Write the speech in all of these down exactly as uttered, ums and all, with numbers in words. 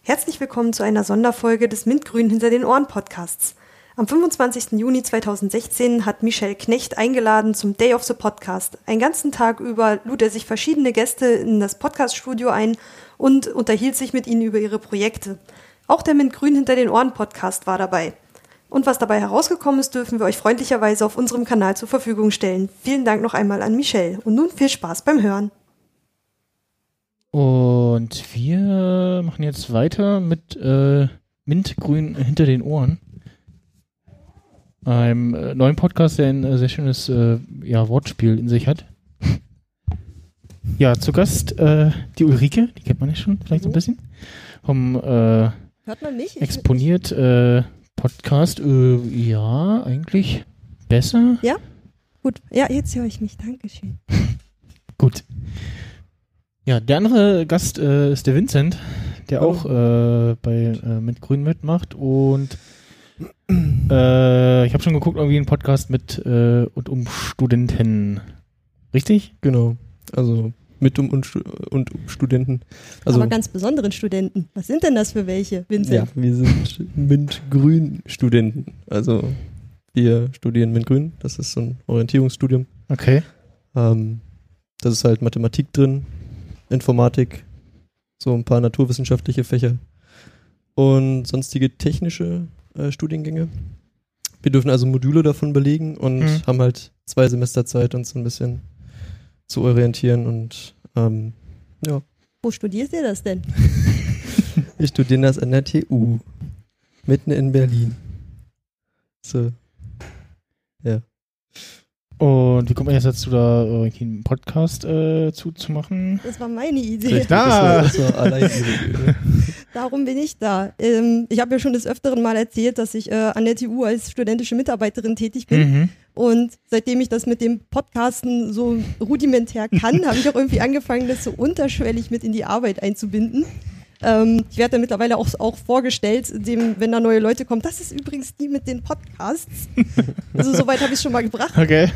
Herzlich willkommen zu einer Sonderfolge des Mintgrün hinter den Ohren Podcasts. Am fünfundzwanzigsten Juni zweitausendsechzehn hat Michel Knecht eingeladen zum Day of the Podcast. Einen ganzen Tag über lud er sich verschiedene Gäste in das Podcaststudio ein und unterhielt sich mit ihnen über ihre Projekte. Auch der Mintgrün hinter den Ohren Podcast war dabei. Und was dabei herausgekommen ist, dürfen wir euch freundlicherweise auf unserem Kanal zur Verfügung stellen. Vielen Dank noch einmal an Michel und nun viel Spaß beim Hören. Und wir machen jetzt weiter mit äh, Mintgrün hinter den Ohren. Einem äh, neuen Podcast, der ein äh, sehr schönes äh, ja, Wortspiel in sich hat. Ja, zu Gast äh, die Ulrike, die kennt man ja schon vielleicht so ein bisschen. Vom äh, Hört man mich? exponiert äh, Podcast. Äh, ja, eigentlich besser. Ja? Gut. Ja, jetzt höre ich mich. Dankeschön. Gut. Ja, der andere Gast äh, ist der Vincent, der oh. auch äh, bei äh, Mintgrün mitmacht und äh, ich habe schon geguckt, irgendwie einen Podcast mit äh, und um Studenten. Richtig? Genau. Also mit um und, und um Studenten. Also, aber ganz besonderen Studenten. Was sind denn das für welche, Vincent? Ja, wir sind Mintgrün-Studenten. Also wir studieren Mintgrün. Das ist so ein Orientierungsstudium. Okay. Ähm, das ist halt Mathematik drin, Informatik, so ein paar naturwissenschaftliche Fächer und sonstige technische äh, Studiengänge. Wir dürfen also Module davon belegen und mhm. haben halt zwei Semester Zeit, uns so ein bisschen zu orientieren und ähm, ja. Wo studierst ihr das denn? Wir studieren das an der T U, mitten in Berlin. So, ja. Und wie kommt man jetzt dazu, da äh, einen Podcast äh, zuzumachen? Das war meine Idee. Richtig. Ah. Das war, das war allein Idee. Darum bin ich da. Ähm, ich habe ja schon des Öfteren mal erzählt, dass ich äh, an der T U als studentische Mitarbeiterin tätig bin. Mhm. Und seitdem ich das mit dem Podcasten so rudimentär kann, habe ich auch irgendwie angefangen, das so unterschwellig mit in die Arbeit einzubinden. Ähm, ich werde da mittlerweile auch, auch vorgestellt, dem, wenn da neue Leute kommen, das ist übrigens die mit den Podcasts. Also soweit habe ich es schon mal gebracht. Okay.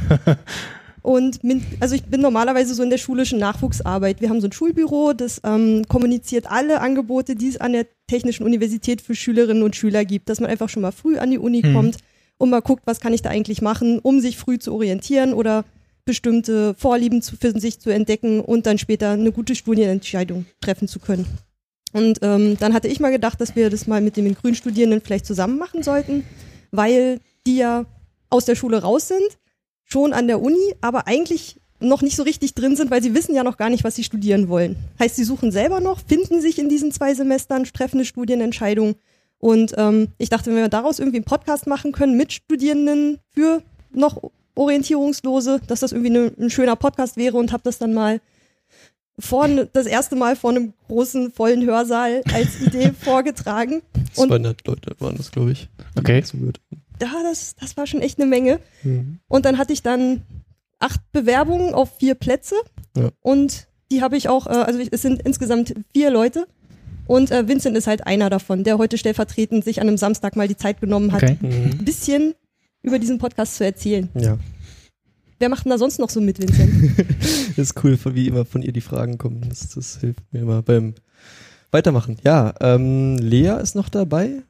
Und min, also ich bin normalerweise so in der schulischen Nachwuchsarbeit. Wir haben so ein Schulbüro, das ähm, kommuniziert alle Angebote, die es an der Technischen Universität für Schülerinnen und Schüler gibt, dass man einfach schon mal früh an die Uni hm. kommt und mal guckt, was kann ich da eigentlich machen, um sich früh zu orientieren oder bestimmte Vorlieben zu, für sich zu entdecken und dann später eine gute Studienentscheidung treffen zu können. Und ähm, dann hatte ich mal gedacht, dass wir das mal mit den Grünstudierenden vielleicht zusammen machen sollten, weil die ja aus der Schule raus sind, schon an der Uni, aber eigentlich noch nicht so richtig drin sind, weil sie wissen ja noch gar nicht, was sie studieren wollen. Heißt, sie suchen selber noch, finden sich in diesen zwei Semestern, treffen eine Studienentscheidung. Und ähm, ich dachte, wenn wir daraus irgendwie einen Podcast machen können mit Studierenden für noch Orientierungslose, dass das irgendwie ne, ein schöner Podcast wäre und habe das dann mal vor, das erste Mal vor einem großen, vollen Hörsaal als Idee vorgetragen. Und zweihundert Leute waren das, glaube ich. Okay. Ja, das, das war schon echt eine Menge. Mhm. Und dann hatte ich dann acht Bewerbungen auf vier Plätze. Ja. Und die habe ich auch, äh, also es sind insgesamt vier Leute. Und äh, Vincent ist halt einer davon, der heute stellvertretend sich an einem Samstag mal die Zeit genommen hat, okay. mhm. ein bisschen über diesen Podcast zu erzählen. Ja. Wer macht denn da sonst noch so mit, Vincent? Das ist cool, wie immer von ihr die Fragen kommen. Das, das hilft mir immer beim Weitermachen. Ja, ähm, Lea ist noch dabei.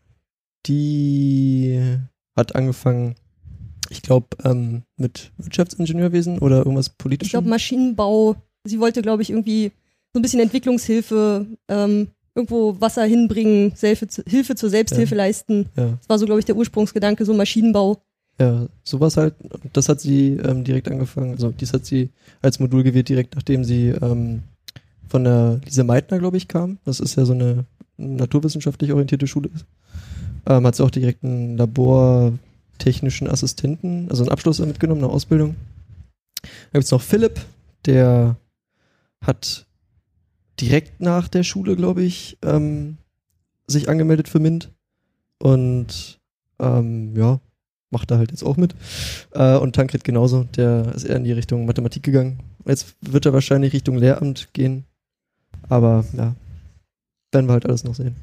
Die hat angefangen, ich glaube, ähm, mit Wirtschaftsingenieurwesen oder irgendwas Politisches. Ich glaube, Maschinenbau. Sie wollte, glaube ich, irgendwie so ein bisschen Entwicklungshilfe, ähm, irgendwo Wasser hinbringen, Hilfe, Hilfe zur Selbsthilfe ja. leisten. Ja. Das war so, glaube ich, der Ursprungsgedanke, so Maschinenbau. Ja, sowas halt, das hat sie ähm, direkt angefangen, also dies hat sie als Modul gewählt, direkt nachdem sie ähm, von der Lise Meitner, glaube ich, kam. Das ist ja so eine naturwissenschaftlich orientierte Schule. Ähm, hat sie auch direkt einen labortechnischen Assistenten, also einen Abschluss mitgenommen, eine Ausbildung. Da gibt es noch Philipp, der hat direkt nach der Schule, glaube ich, ähm, sich angemeldet für MINT und ähm, ja, macht da halt jetzt auch mit. Äh, und Tankred genauso, der ist eher in die Richtung Mathematik gegangen. Jetzt wird er wahrscheinlich Richtung Lehramt gehen. Aber ja, werden wir halt alles noch sehen.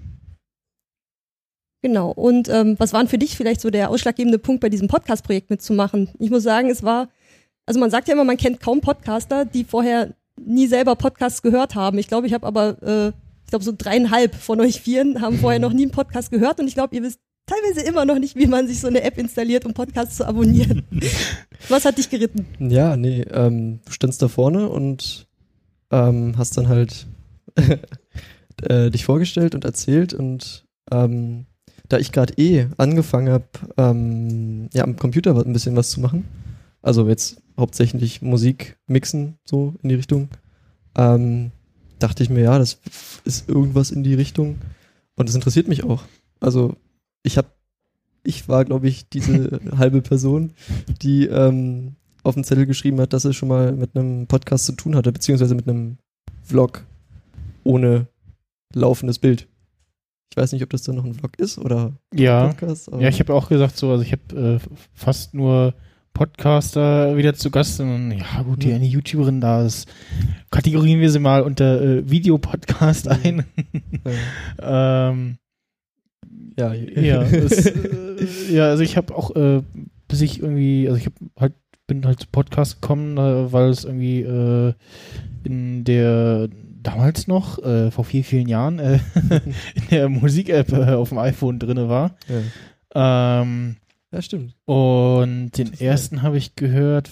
Genau. Und ähm, was war denn für dich vielleicht so der ausschlaggebende Punkt, bei diesem Podcast-Projekt mitzumachen? Ich muss sagen, es war, also man sagt ja immer, man kennt kaum Podcaster, die vorher nie selber Podcasts gehört haben. Ich glaube, ich habe aber äh, glaube so dreieinhalb von euch Vieren haben vorher noch nie einen Podcast gehört und ich glaube, ihr wisst teilweise immer noch nicht, wie man sich so eine App installiert, um Podcasts zu abonnieren. Was hat dich geritten? Ja, nee, ähm, du standst da vorne und ähm, hast dann halt äh, dich vorgestellt und erzählt und ähm, da ich gerade eh angefangen habe, ähm, ja, am Computer ein bisschen was zu machen, also jetzt hauptsächlich Musik mixen, so in die Richtung, ähm, dachte ich mir, ja, das ist irgendwas in die Richtung und das interessiert mich auch. Also ich habe, ich war, glaube ich, diese halbe Person, die ähm, auf dem Zettel geschrieben hat, dass sie schon mal mit einem Podcast zu tun hatte, beziehungsweise mit einem Vlog ohne laufendes Bild. Ich weiß nicht, ob das dann noch ein Vlog ist oder ja. ein Podcast. Ja, ich habe auch gesagt so, also ich habe äh, fast nur Podcaster wieder zu Gast und ja gut, die Mhm. eine YouTuberin da ist, kategorieren wir sie mal unter äh, Videopodcast ein. Ja, ähm, ja, ja, es, äh, ja, also ich habe auch, äh, bis ich irgendwie, also ich habe halt, bin halt zu Podcast gekommen, äh, weil es irgendwie äh, in der damals noch, äh, vor vielen, vielen Jahren, äh, in der Musik-App äh, auf dem iPhone drin war. ja. Ähm, ja, stimmt. und den ersten habe ich gehört,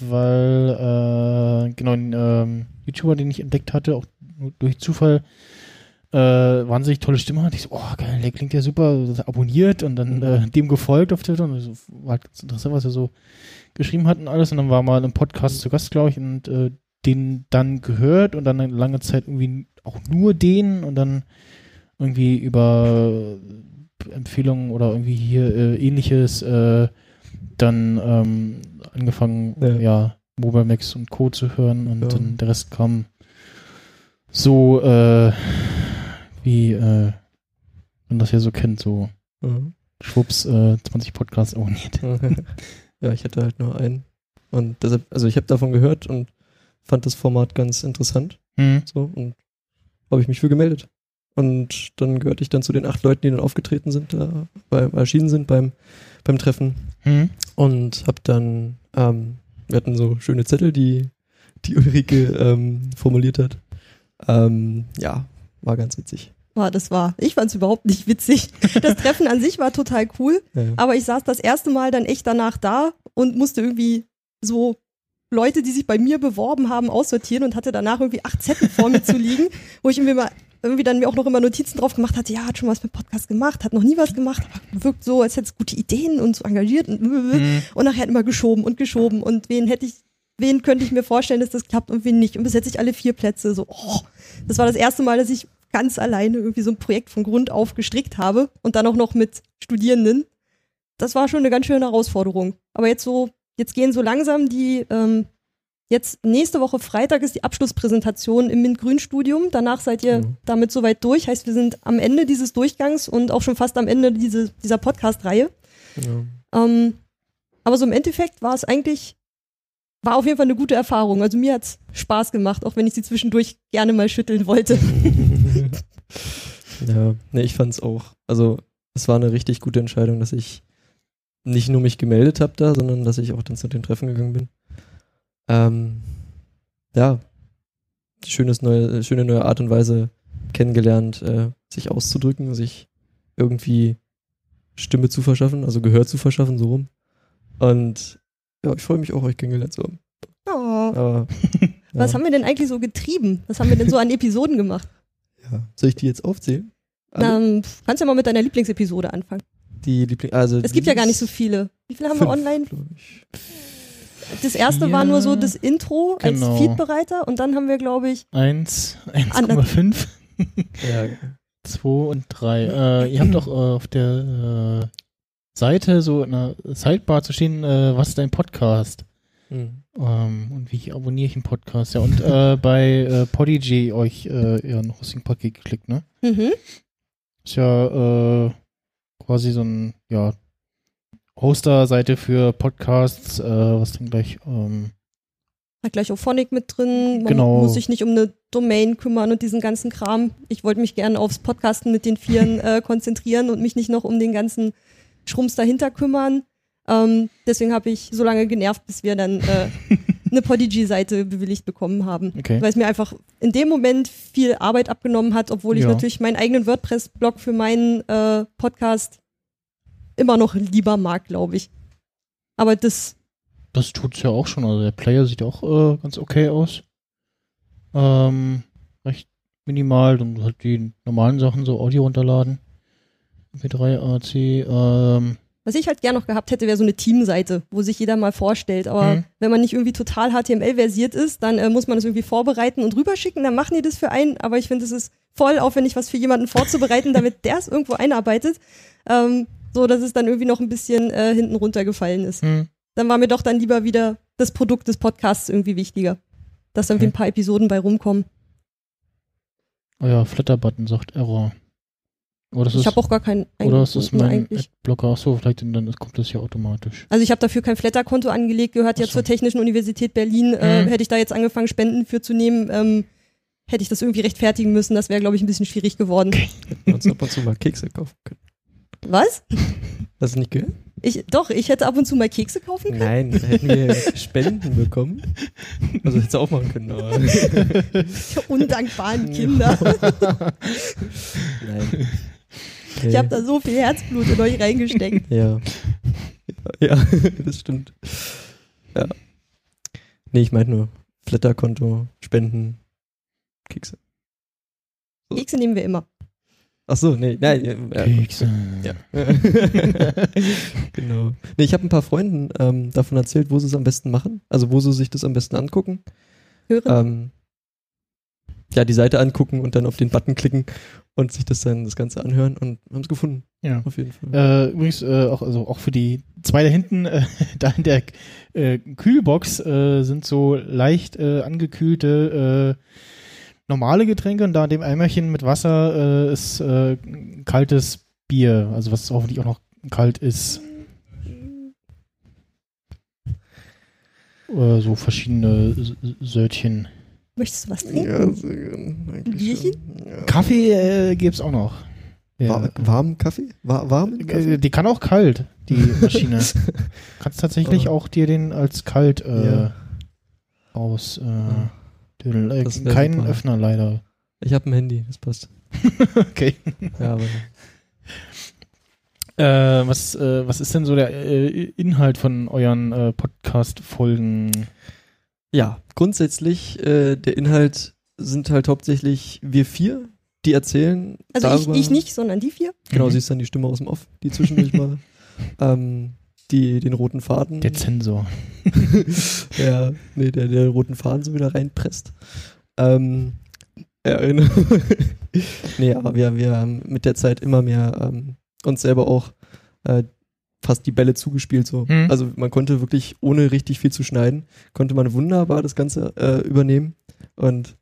weil äh, genau ein ähm, YouTuber, den ich entdeckt hatte, auch nur durch Zufall, äh, wahnsinnig tolle Stimme hat. Ich so, oh geil, der klingt ja super, abonniert und dann äh, dem gefolgt auf Twitter und so, war halt ganz interessant, was er so geschrieben hat und alles und dann war mal im Podcast zu Gast, glaube ich, und äh, den dann gehört und dann eine lange Zeit irgendwie auch nur den und dann irgendwie über Empfehlungen oder irgendwie hier äh, ähnliches äh, dann ähm, angefangen, ja. ja, Mobile Max und Co. zu hören und ja. dann der Rest kam so äh, wie äh, man das ja so kennt, so Mhm. schwupps, äh, zwanzig Podcasts abonniert. Ja, ich hatte halt nur einen und deshalb, also ich habe davon gehört und fand das Format ganz interessant. Mhm. So, und habe ich mich für gemeldet. Und dann gehörte ich dann zu den acht Leuten, die dann aufgetreten sind, da, bei, erschienen sind beim, beim Treffen. Mhm. Und habe dann, ähm, wir hatten so schöne Zettel, die, die Ulrike ähm, formuliert hat. Ähm, ja, war ganz witzig. Boah, das war, ich fand es überhaupt nicht witzig. Das Treffen an sich war total cool, Ja. aber ich saß das erste Mal dann echt danach da und musste irgendwie so Leute, die sich bei mir beworben haben, aussortieren und hatte danach irgendwie acht Zettel vor mir zu liegen, wo ich irgendwie mal irgendwie dann mir auch noch immer Notizen drauf gemacht hatte, ja, hat schon was mit Podcast gemacht, hat noch nie was gemacht, aber wirkt so, als hätte es gute Ideen und so engagiert und, Mhm. und nachher immer geschoben und geschoben und wen hätte ich, wen könnte ich mir vorstellen, dass das klappt und wen nicht und besetze ich alle vier Plätze, so, oh, das war das erste Mal, dass ich ganz alleine irgendwie so ein Projekt von Grund auf gestrickt habe und dann auch noch mit Studierenden. Das war schon eine ganz schöne Herausforderung. Aber jetzt so, jetzt gehen so langsam die, ähm, jetzt nächste Woche Freitag ist die Abschlusspräsentation im MINT-Grün-Studium. Danach seid ihr Mhm. damit soweit durch. Heißt, wir sind am Ende dieses Durchgangs und auch schon fast am Ende diese, dieser Podcast-Reihe. Ja. Ähm, aber so im Endeffekt war es eigentlich, war auf jeden Fall eine gute Erfahrung. Also mir hat es Spaß gemacht, auch wenn ich sie zwischendurch gerne mal schütteln wollte. Ja, nee, ich fand's auch. Also, es war eine richtig gute Entscheidung, dass ich nicht nur mich gemeldet habe da, sondern dass ich auch dann zu dem Treffen gegangen bin. Ähm, ja, schönes neue, schöne neue Art und Weise kennengelernt, äh, sich auszudrücken, sich irgendwie Stimme zu verschaffen, also Gehör zu verschaffen, so rum. Und ja, ich freue mich auch, euch kennengelernt zu haben. Oh. Aber, Was ja. haben wir denn eigentlich so getrieben? Was haben wir denn so an Episoden gemacht? Ja. Soll ich die jetzt aufzählen? Alle? Ähm, kannst ja mal mit deiner Lieblingsepisode anfangen. Die Liebling, also Es gibt ja gar nicht so viele. Wie viele haben wir online? Ich. Das erste Vier. war nur so das Intro Genau. als Feedbereiter und dann haben wir, glaube ich, Eins, eins Komma fünf, Ja, zwei und drei. Äh, ihr habt doch äh, auf der äh, Seite so in einer Sidebar zu stehen, äh, was ist dein Podcast? hm. Ähm, und wie abonniere ich einen Podcast? Ja, und äh, bei äh, Podigy euch äh, ja, ein Hosting-Paket geklickt, ne? mhm. Ist ja äh, quasi so ein, ja, Hoster-Seite für Podcasts, äh, was dann gleich, ähm, Hat gleich auch Phonic mit drin. Man Genau. muss sich nicht um eine Domain kümmern und diesen ganzen Kram. Ich wollte mich gerne aufs Podcasten mit den Vieren äh, konzentrieren und mich nicht noch um den ganzen Schrums dahinter kümmern. Ähm, deswegen habe ich so lange genervt, bis wir dann äh, eine Podigy-Seite bewilligt bekommen haben. Okay. Weil es mir einfach in dem Moment viel Arbeit abgenommen hat, obwohl ich Ja. natürlich meinen eigenen WordPress-Blog für meinen äh, Podcast immer noch lieber mag, glaube ich. Aber das, Das tut's ja auch schon. Also der Player sieht auch äh, ganz okay aus. Ähm, recht minimal. Dann halt die normalen Sachen, so Audio runterladen. M P drei, A C, ähm, was ich halt gern noch gehabt hätte, wäre so eine Teamseite, wo sich jeder mal vorstellt. Aber Mhm. wenn man nicht irgendwie total H T M L-versiert ist, dann äh, muss man das irgendwie vorbereiten und rüberschicken. Dann machen die das für einen. Aber ich finde, es ist voll aufwendig, was für jemanden vorzubereiten, damit der es irgendwo einarbeitet. Ähm, so, dass es dann irgendwie noch ein bisschen äh, hinten runtergefallen ist. hm. Dann war mir doch dann lieber wieder das Produkt des Podcasts irgendwie wichtiger. Dass da irgendwie Okay. ein paar Episoden bei rumkommen. Oh ja, Flatter-Button sagt Error. Oder ist Ich es, habe auch gar keinen oder ist das nur mein eigentlich. Adblocker? Achso, vielleicht dann kommt das ja automatisch. Also ich habe dafür kein Flatter-Konto angelegt, gehört ja Ach so. zur Technischen Universität Berlin. Äh, Mhm. hätte ich da jetzt angefangen, Spenden für zu nehmen, ähm, hätte ich das irgendwie rechtfertigen müssen. Das wäre, glaube ich, ein bisschen schwierig geworden. Hätten wir uns ab und zu mal Kekse kaufen können. Was? Hast du nicht gehört? Ich, doch, ich hätte ab und zu mal Kekse kaufen können. Nein, hätten wir Spenden bekommen. Also hättest du auch machen können, aber. Die undankbaren Kinder. Nein. Ich habe da so viel Herzblut in euch reingesteckt. Ja. Ja, das stimmt. Ja. Nee, ich meinte nur Flatter-Konto, Spenden, Kekse. Kekse nehmen wir immer. Ach so, nee, nein. Ja, Kekse. ja. Genau. Nee, ich habe ein paar Freunden ähm, davon erzählt, wo sie es am besten machen. Also wo sie sich das am besten angucken. Hören. Ähm, ja, die Seite angucken und dann auf den Button klicken und sich das dann das Ganze anhören und haben es gefunden. Ja. Auf jeden Fall. Äh, übrigens, äh, auch, also auch für die zwei da hinten, äh, da in der äh, Kühlbox äh, sind so leicht äh, angekühlte äh, normale Getränke und da in dem Eimerchen mit Wasser äh, ist äh, kaltes Bier, also was hoffentlich auch noch kalt ist. Äh, so verschiedene S- Sörtchen. Möchtest du was trinken? Ja, sehr gern. Eigentlich Bierchen? schon. Ja. Kaffee äh, gibt's auch noch. Ja. War, warmen Kaffee? War, warmen Kaffee? Äh, Die kann auch kalt, die Maschine. Kannst tatsächlich Oh. auch dir den als kalt äh, Ja. aus äh, Ja. dödeln. Äh, Das wär keinen super. Öffner leider. Ich habe ein Handy, das passt. Okay. Ja, aber Äh, was, äh, was ist denn so der äh, Inhalt von euren äh, Podcast-Folgen? ja, grundsätzlich, äh, der Inhalt sind halt hauptsächlich wir vier, die erzählen. Also darüber, ich, ich nicht, sondern die vier. Genau, Mhm. siehst dann die Stimme aus dem Off, die zwischendurch mal ähm, die, den roten Faden. Der Zensor. ja, nee, der, der roten Faden so wieder reinpresst. Ähm, ja, genau. nee, aber wir, wir haben mit der Zeit immer mehr ähm, uns selber auch äh, fast die Bälle zugespielt. So. Mhm. Also man konnte wirklich, ohne richtig viel zu schneiden, konnte man wunderbar das Ganze äh, übernehmen. Und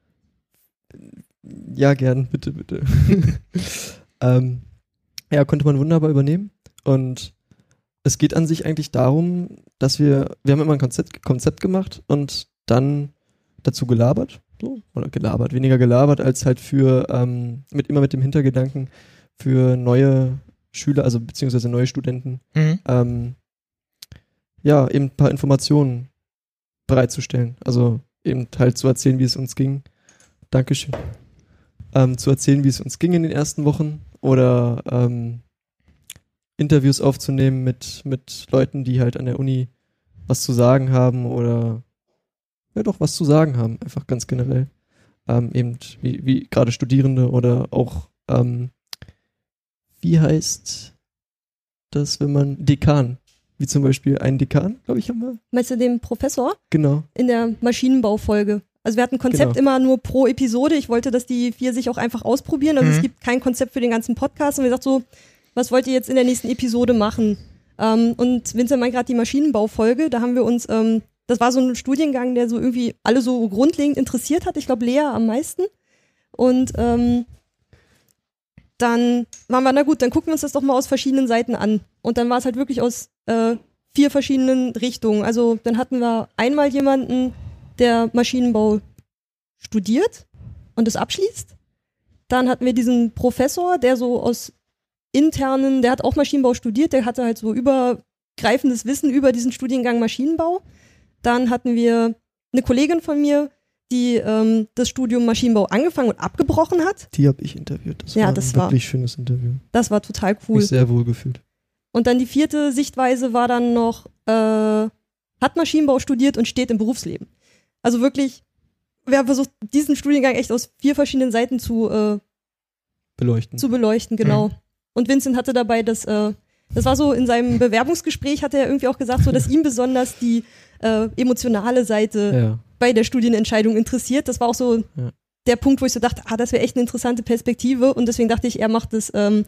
ja, gern, bitte, bitte. ähm, ja, konnte man wunderbar übernehmen. Und es geht an sich eigentlich darum, dass wir, wir haben immer ein Konzept, Konzept gemacht und dann dazu gelabert, so, oder gelabert, weniger gelabert, als halt für, ähm, mit immer mit dem Hintergedanken, für neue Schüler, also beziehungsweise neue Studenten, Mhm. ähm, ja, eben ein paar Informationen bereitzustellen. Also eben halt zu erzählen, wie es uns ging. Dankeschön. Ähm, zu erzählen, wie es uns ging in den ersten Wochen oder ähm, Interviews aufzunehmen mit, mit Leuten, die halt an der Uni was zu sagen haben oder ja doch was zu sagen haben, einfach ganz generell. Ähm, eben wie, wie gerade Studierende oder auch ähm, wie heißt das, wenn man Dekan, wie zum Beispiel einen Dekan, glaube ich, haben wir. Meinst du den Professor Genau. in der Maschinenbaufolge? Also wir hatten ein Konzept Genau. immer nur pro Episode. Ich wollte, dass die vier sich auch einfach ausprobieren. Also Mhm. es gibt kein Konzept für den ganzen Podcast. Und wir gesagt so, was wollt ihr jetzt in der nächsten Episode machen? Ähm, und Vincent meint gerade die Maschinenbaufolge. Da haben wir uns, ähm, das war so ein Studiengang, der so irgendwie alle so grundlegend interessiert hat. Ich glaube Lea am meisten. Und ähm, dann waren wir, na gut, dann gucken wir uns das doch mal aus verschiedenen Seiten an. Und dann war es halt wirklich aus äh, vier verschiedenen Richtungen. Also dann hatten wir einmal jemanden, der Maschinenbau studiert und es abschließt. Dann hatten wir diesen Professor, der so aus internen, der hat auch Maschinenbau studiert, der hatte halt so übergreifendes Wissen über diesen Studiengang Maschinenbau. Dann hatten wir eine Kollegin von mir, die ähm, das Studium Maschinenbau angefangen und abgebrochen hat. Die habe ich interviewt. Das Ja, war das ein war- wirklich schönes Interview. Das war total cool. Mich sehr wohl gefühlt. Und dann die vierte Sichtweise war dann noch, äh, hat Maschinenbau studiert und steht im Berufsleben. Also wirklich, wir haben versucht, diesen Studiengang echt aus vier verschiedenen Seiten zu, äh, Beleuchten. zu beleuchten, genau. Mhm. Und Vincent hatte dabei das, äh, das war so in seinem Bewerbungsgespräch, hat er irgendwie auch gesagt, so, dass ihm besonders die äh, emotionale Seite ja. bei der Studienentscheidung interessiert. Das war auch so Ja. der Punkt, wo ich so dachte, ah, das wäre echt eine interessante Perspektive. Und deswegen dachte ich, er macht das ähm,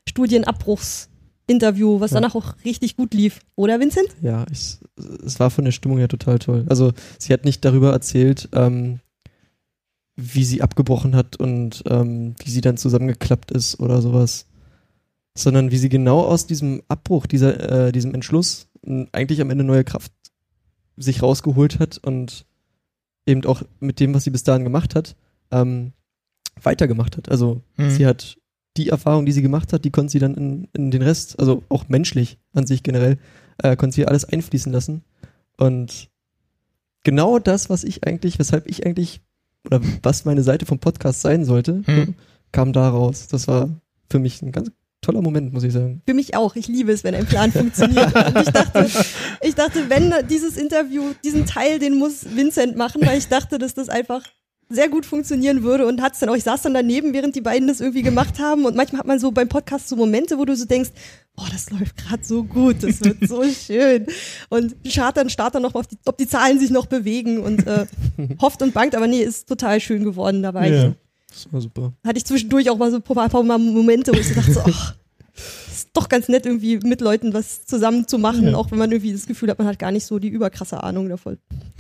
Studienabbruchsinterview, was Ja. danach auch richtig gut lief. Oder, Vincent? Ja, ich, es war von der Stimmung her total toll. Also sie hat nicht darüber erzählt, ähm, wie sie abgebrochen hat und ähm, wie sie dann zusammengeklappt ist oder sowas, sondern wie sie genau aus diesem Abbruch, dieser, äh, diesem Entschluss n- eigentlich am Ende neue Kraft sich rausgeholt hat und eben auch mit dem, was sie bis dahin gemacht hat, ähm, weitergemacht hat. Also Mhm. sie hat die Erfahrung, die sie gemacht hat, die konnte sie dann in, in den Rest, also auch menschlich an sich generell, äh, konnte sie alles einfließen lassen. Und genau das, was ich eigentlich, weshalb ich eigentlich, oder was meine Seite vom Podcast sein sollte, Mhm. kam da raus. Das war für mich ein ganz toller Moment, muss ich sagen. Für mich auch. Ich liebe es, wenn ein Plan funktioniert. Und ich dachte, ich dachte, wenn dieses Interview, diesen Teil, den muss Vincent machen, weil ich dachte, dass das einfach sehr gut funktionieren würde und hat's dann auch. Ich saß dann daneben, während die beiden das irgendwie gemacht haben und manchmal hat man so beim Podcast so Momente, wo du so denkst, boah, das läuft gerade so gut, das wird so schön und schaut dann, starrt dann noch mal, auf die, ob die Zahlen sich noch bewegen und äh, hofft und bangt, aber nee, ist total schön geworden dabei. Ja. Das war super. Hatte ich zwischendurch auch mal so ein paar, paar Mal Momente, wo ich so dachte, so, ach, ist doch ganz nett, irgendwie mit Leuten was zusammen zu machen, Ja. auch wenn man irgendwie das Gefühl hat, man hat gar nicht so die überkrasse Ahnung davon.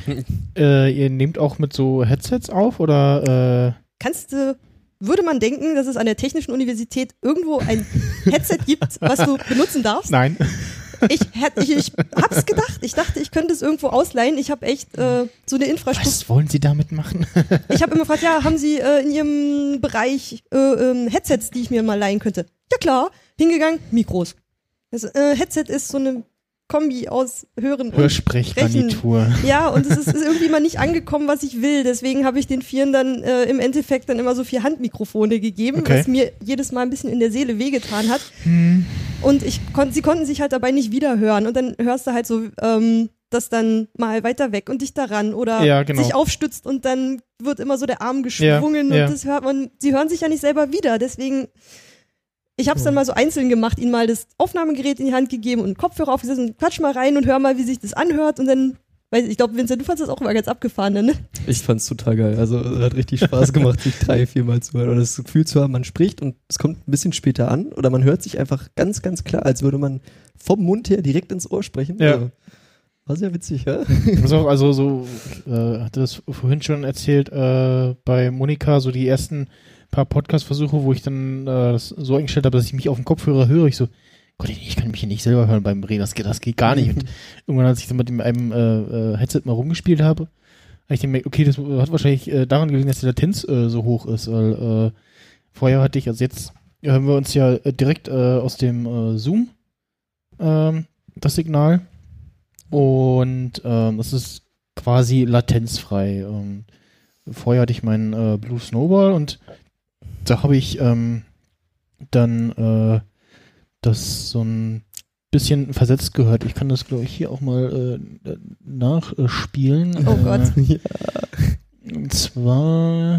Äh, ihr nehmt auch mit so Headsets auf oder? Äh, Kannst du, würde man denken, dass es an der Technischen Universität irgendwo ein Headset gibt, was du benutzen darfst? nein. Ich, hätt- ich, ich hab's gedacht. Ich dachte, ich könnte es irgendwo ausleihen. Ich habe echt äh, so eine Infrastruktur. Was wollen Sie damit machen? Ich habe immer gefragt, ja, haben Sie äh, in Ihrem Bereich äh, ähm, Headsets, die ich mir mal leihen könnte? Ja klar, hingegangen, Mikros. Das äh, Headset ist so eine Kombi aus Hören und Hörsprechgarnitur. ja, und es ist, ist irgendwie mal nicht angekommen, was ich will. Deswegen habe ich den Vieren dann äh, im Endeffekt dann immer so vier Handmikrofone gegeben, Okay. was mir jedes Mal ein bisschen in der Seele wehgetan hat. Hm. Und ich kon sie konnten sich halt dabei nicht wiederhören. Und dann hörst du halt so, ähm, das dann mal weiter weg und dich daran oder Ja, genau. sich aufstützt und dann wird immer so der Arm geschwungen Ja, ja. und das hört man, sie hören sich ja nicht selber wieder. Deswegen, ich habe es dann mal so einzeln gemacht, ihnen mal das Aufnahmegerät in die Hand gegeben und einen Kopfhörer aufgesetzt und quatsch mal rein und hör mal, wie sich das anhört und dann, weiß ich, ich glaube, Vincent, du fandest das auch immer ganz abgefahren, ne? Ich fand's total geil. Also es hat richtig Spaß gemacht, sich drei, viermal zu hören. Oder das Gefühl zu haben, man spricht und es kommt ein bisschen später an oder man hört sich einfach ganz, ganz klar, als würde man vom Mund her direkt ins Ohr sprechen. Ja. Also, war sehr witzig, ja? Pass auf, also so, ich äh, hatte das vorhin schon erzählt, äh, bei Monika, so die ersten paar Podcast-Versuche, wo ich dann äh, das so eingestellt habe, dass ich mich auf dem Kopfhörer höre, ich so, Gott, ich kann mich hier nicht selber hören beim Reden, das geht, das geht gar nicht. Und irgendwann, als ich dann mit dem, einem äh, äh, Headset mal rumgespielt habe, habe ich dann gemerkt, okay, das hat wahrscheinlich äh, daran gelegen, dass die Latenz äh, so hoch ist, weil äh, vorher hatte ich, also jetzt hören wir uns ja äh, direkt äh, aus dem äh, Zoom ähm, das Signal und ähm, das ist quasi latenzfrei. Ähm, vorher hatte ich meinen äh, Blue Snowball und da habe ich ähm, dann äh, das so ein bisschen versetzt gehört. Ich kann das, glaube ich, hier auch mal äh, nachspielen. Oh äh, Gott. Ja. Und zwar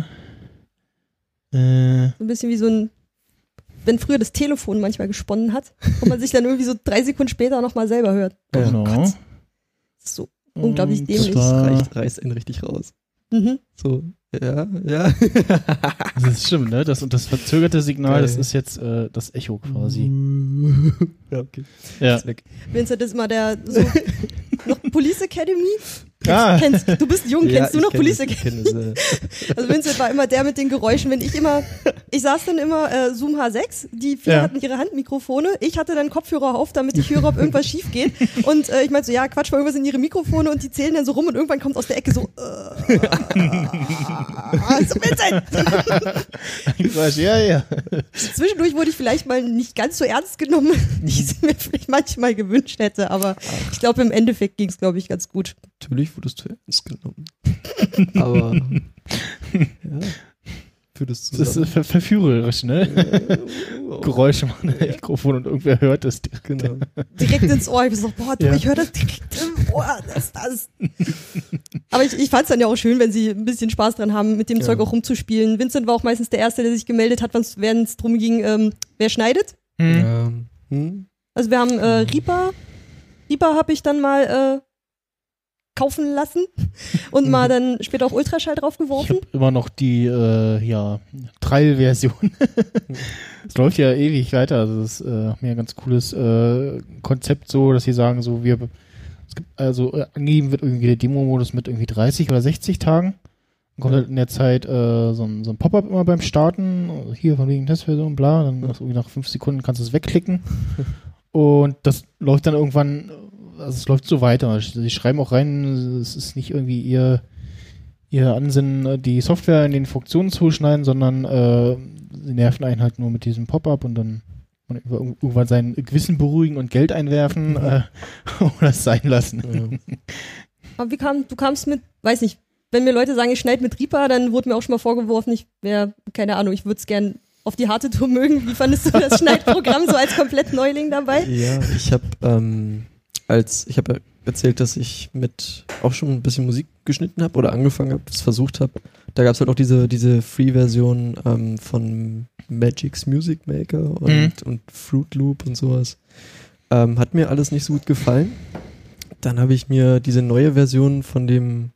äh, So ein bisschen wie so ein, wenn früher das Telefon manchmal gesponnen hat und man sich dann irgendwie so drei Sekunden später nochmal selber hört. Ja. genau. Gott. Das ist so unglaublich Und dämlich. zwar- Reicht, reißt einen richtig raus. Mhm. So, ja, ja. Das ist stimmt, ne? Das, und das verzögerte Signal, Geil. das ist jetzt äh, das Echo quasi. Ja, okay. Ja. Ist weg. Vincent ist mal der, so, noch Police Academy? Ah. Kennst, du bist jung, Ja, kennst du ich noch kenn Police das, ich Academy? kenn das, äh, Also Vincent war immer der mit den Geräuschen, wenn ich immer, ich saß dann immer äh, Zoom H sechs, die vier Ja. hatten ihre Handmikrofone, ich hatte dann Kopfhörer auf, damit ich höre, ob irgendwas schief geht und äh, ich meinte so, ja, quatsch mal irgendwas in ihre Mikrofone und die zählen dann so rum und irgendwann kommt aus der Ecke so, äh, so Vincent! ja, ja. Zwischendurch wurde ich vielleicht mal nicht ganz so ernst genommen, wie ich es mir vielleicht manchmal gewünscht hätte, aber ich glaube, im Endeffekt ging es, glaube ich, ganz gut. Natürlich wurdest du ernst genommen. Aber ja, für das Das ist ver verführerisch, ne? Ja, Geräusche machen im Mikrofon und irgendwer hört das direkt. Genau. Direkt ins Ohr. Ich bin so, boah, du, Ja. ich höre das direkt im Ohr. Das, das. Aber ich, ich fand es dann ja auch schön, wenn sie ein bisschen Spaß dran haben, mit dem Ja. Zeug auch rumzuspielen. Vincent war auch meistens der Erste, der sich gemeldet hat, während es darum ging, ähm, wer schneidet. Hm. Ähm, hm? Also wir haben äh, Reaper. Reaper habe ich dann mal äh, kaufen lassen und mal dann später auch Ultraschall Ich draufgeworfen. habe immer noch die äh, ja, Trial-Version. Es läuft ja ewig weiter. Also das ist äh, mir ein ganz cooles äh, Konzept so, dass sie sagen, so wir es gibt also äh, angegeben wird irgendwie der Demo-Modus mit irgendwie dreißig oder sechzig Tagen. Dann kommt halt in der Zeit äh, so ein, so ein Pop-up immer beim Starten. Also hier von wegen Testversion, bla. Dann nach, irgendwie nach fünf Sekunden kannst du es wegklicken. Und das läuft dann irgendwann, also es läuft so weiter. Sie schreiben auch rein, es ist nicht irgendwie ihr, ihr Ansinnen, die Software in den Funktionen zu schneiden, sondern äh, sie nerven einen halt nur mit diesem Pop-up und dann und irgendwann sein Gewissen beruhigen und Geld einwerfen äh, oder es sein lassen. Ja. Aber wie kam, du kamst mit, weiß nicht, wenn mir Leute sagen, ich schneide mit Reaper, dann wurde mir auch schon mal vorgeworfen, ich wäre, keine Ahnung, ich würde es gern auf die harte Tour mögen. Wie fandest du das Schneidprogramm so als komplett Neuling dabei? Ja, ich habe ähm, als ich habe erzählt, dass ich mit auch schon ein bisschen Musik geschnitten habe oder angefangen habe, das versucht habe. Da gab es halt auch diese diese Free-Version ähm, von Magic's Music Maker und, Mhm. und Fruit Loop und sowas. Ähm, hat mir alles nicht so gut gefallen. Dann habe ich mir diese neue Version von dem,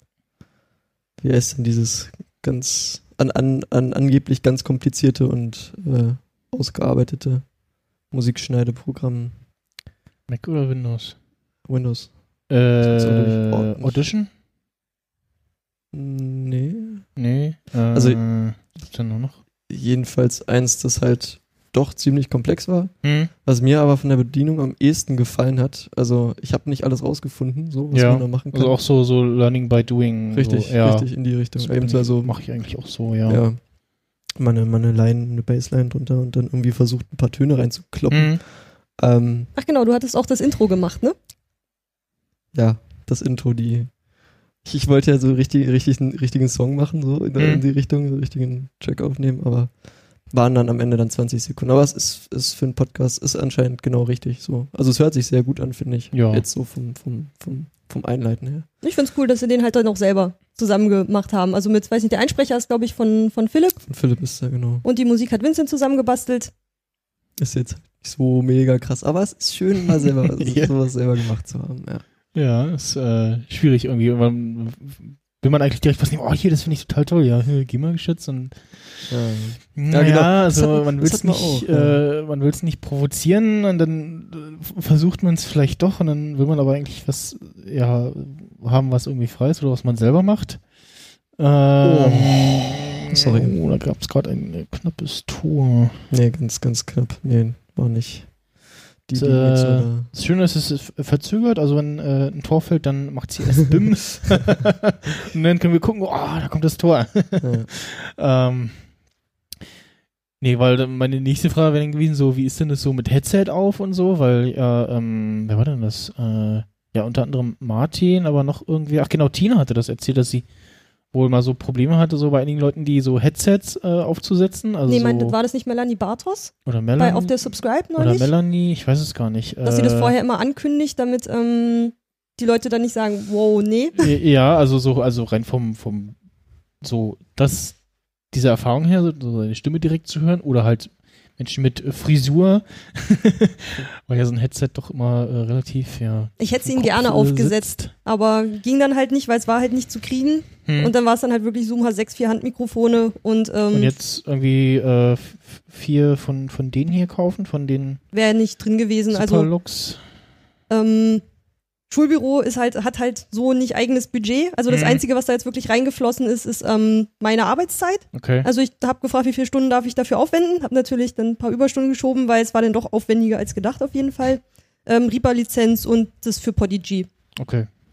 wie heißt denn dieses ganz an, an, an angeblich ganz komplizierte und äh, ausgearbeitete Musikschneideprogramm Mac oder Windows? Windows. Äh, Das ist natürlich ordentlich. Audition? Nee. Nee. Äh, Also- was ist denn nur noch? Jedenfalls eins, das halt doch ziemlich komplex war, Hm? was mir aber von der Bedienung am ehesten gefallen hat. Also ich habe nicht alles rausgefunden, so was Ja, man da machen kann. Also auch so, so Learning by Doing. richtig, so, ja. richtig in die Richtung. Das Eben so, also, mache ich eigentlich auch so, ja. ja, meine, meine Line, eine Bassline drunter und dann irgendwie versucht, ein paar Töne reinzukloppen. Hm. Ähm, Ach genau, du hattest auch das Intro gemacht, ne? ja, das Intro, die ich, ich wollte ja so richtig, richtig einen richtigen Song machen, so in, Mhm. in die Richtung, so einen richtigen Track aufnehmen, aber waren dann am Ende dann zwanzig Sekunden. Aber es ist, ist für einen Podcast ist anscheinend genau richtig so. Also es hört sich sehr gut an, finde ich. Ja. Jetzt so vom, vom, vom, vom Einleiten her. Ich find's cool, dass sie den halt dann auch selber zusammen gemacht haben. Also mit, weiß nicht, der Einsprecher ist, glaube ich, von, von Philipp Von Philipp ist da genau. und die Musik hat Vincent zusammengebastelt. Ist jetzt nicht so mega krass, aber es ist schön, mal selber Ja. sowas selber gemacht zu haben. Ja. Ja, ist äh, schwierig irgendwie. Man, will man eigentlich direkt was nehmen? Oh, hier, das finde ich total toll. Ja, hier, GEMA-geschützt und Ja. ja, genau. also Das hat- man das will es hat man nicht, auch, ja. äh, man will es nicht provozieren und dann äh, versucht man es vielleicht doch und dann will man aber eigentlich was, ja, haben, was irgendwie frei ist oder was man selber macht. Ähm, sorry. Oh, da gab es gerade ein äh, knappes Tor. Nee, ganz, ganz knapp. Nee, war nicht. Die, die Äh, mit so einer- Das Schöne ist, es ist verzögert, also wenn äh, ein Tor fällt, dann macht sie erst Bims und dann können wir gucken, oh, da kommt das Tor. ja. ähm, nee, weil dann meine nächste Frage wäre dann gewesen, so, wie ist denn das so mit Headset auf und so, weil, ja, ähm, wer war denn das? Äh, ja, unter anderem Martin, aber noch irgendwie, ach genau, Tina hatte das erzählt, dass sie wohl mal so Probleme hatte, so bei einigen Leuten, die so Headsets äh, aufzusetzen. Also nee, mein, so, war das nicht Melanie Bartos? oder Bei, Melanie. auf der Subscribe oder neulich? Melanie, ich weiß es gar nicht. Dass äh, sie das vorher immer ankündigt, damit ähm, die Leute dann nicht sagen, wow, nee. Ja, also so, also rein vom, vom, so, das, diese Erfahrung her, so seine Stimme direkt zu hören oder halt Menschen mit äh, Frisur, weil ja so ein Headset doch immer äh, relativ, ja. Ich hätte sie im ihm gerne Kopf, äh, aufgesetzt, sitzt. aber ging dann halt nicht, weil es war halt nicht zu kriegen. Hm. Und dann war es dann halt wirklich Zoom H sechs, vier Handmikrofone und, ähm, Und jetzt irgendwie äh, f- vier von, von denen hier kaufen, von den wäre nicht drin gewesen. Also Superlux. ähm, Schulbüro ist halt, hat halt so nicht eigenes Budget. Also das Mhm. Einzige, was da jetzt wirklich reingeflossen ist, ist ähm, meine Arbeitszeit. Okay. Also ich habe gefragt, wie viele Stunden darf ich dafür aufwenden. Habe natürlich dann ein paar Überstunden geschoben, weil es war dann doch aufwendiger als gedacht auf jeden Fall. Ähm, Reaper-Lizenz und das für Podigy. Okay.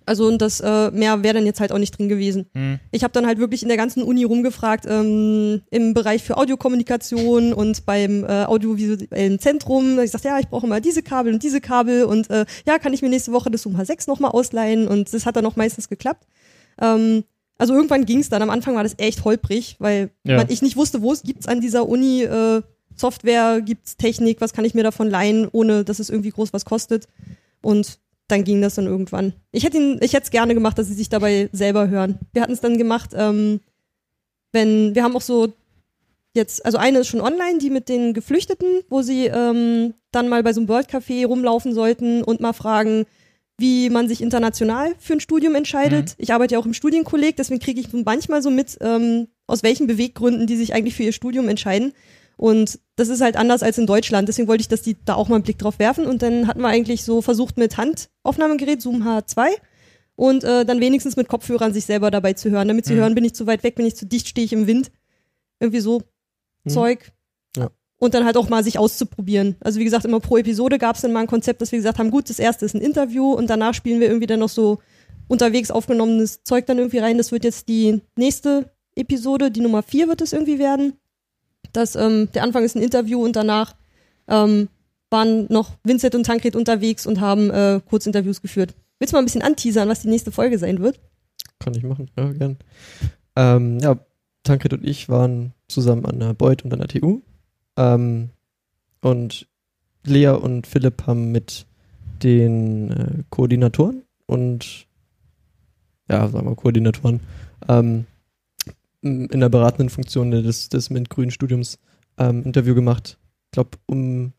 Also und das äh, mehr wäre dann jetzt halt auch nicht drin gewesen. Hm. Ich habe dann halt wirklich in der ganzen Uni rumgefragt, ähm, im Bereich für Audiokommunikation und beim äh, audiovisuellen Zentrum. Ich sagte, ja, ich brauche mal diese Kabel und diese Kabel und äh, ja, kann ich mir nächste Woche das Zoom H sechs nochmal ausleihen und das hat dann auch meistens geklappt. Ähm, also irgendwann ging es dann. Am Anfang war das echt holprig, weil Ja. man, ich nicht wusste, wo es gibt's an dieser Uni äh, Software, gibt's Technik, was kann ich mir davon leihen, ohne dass es irgendwie groß was kostet. Und dann ging das dann irgendwann. Ich hätte ihn, ich hätte es gerne gemacht, dass sie sich dabei selber hören. Wir hatten es dann gemacht, ähm, wenn, wir haben auch so jetzt, also eine ist schon online, die mit den Geflüchteten, wo sie ähm, dann mal bei so einem World Café rumlaufen sollten und mal fragen, wie man sich international für ein Studium entscheidet. Mhm. Ich arbeite ja auch im Studienkolleg, deswegen kriege ich manchmal so mit, ähm, aus welchen Beweggründen die sich eigentlich für ihr Studium entscheiden. Und das ist halt anders als in Deutschland. Deswegen wollte ich, dass die da auch mal einen Blick drauf werfen. Und dann hatten wir eigentlich so versucht mit Handaufnahmegerät, Zoom H zwei, und äh, dann wenigstens mit Kopfhörern sich selber dabei zu hören. Damit sie Mhm. hören, bin ich zu weit weg, bin ich zu dicht, stehe ich im Wind. Irgendwie so Mhm. Zeug. Ja. Und dann halt auch mal sich auszuprobieren. Also wie gesagt, immer pro Episode gab es dann mal ein Konzept, dass wir gesagt haben, gut, das erste ist ein Interview und danach spielen wir irgendwie dann noch so unterwegs aufgenommenes Zeug dann irgendwie rein. Das wird jetzt die nächste Episode, die Nummer vier wird es irgendwie werden. Das, ähm, der Anfang ist ein Interview und danach ähm, waren noch Vincent und Tankred unterwegs und haben äh, Kurzinterviews geführt. Willst du mal ein bisschen anteasern, was die nächste Folge sein wird? Kann ich machen, ja, gern. Ähm, ja, Tankred und ich waren zusammen an der Beuth und an der T U. Ähm, und Lea und Philipp haben mit den äh, Koordinatoren und ja, sagen wir Koordinatoren, ähm, in der beratenden Funktion des, des MINT-Grün-Studiums ähm, Interview gemacht. Ich glaube, um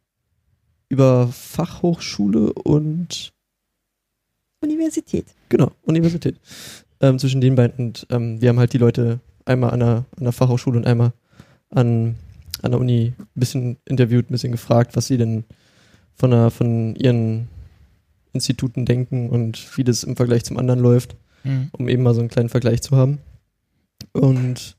über Fachhochschule und Universität. genau, Universität. Ähm, zwischen den beiden. Und ähm, wir haben halt die Leute einmal an der, an der Fachhochschule und einmal an, an der Uni ein bisschen interviewt, ein bisschen gefragt, was sie denn von, der, von ihren Instituten denken und wie das im Vergleich zum anderen läuft, Mhm. um eben mal so einen kleinen Vergleich zu haben. Und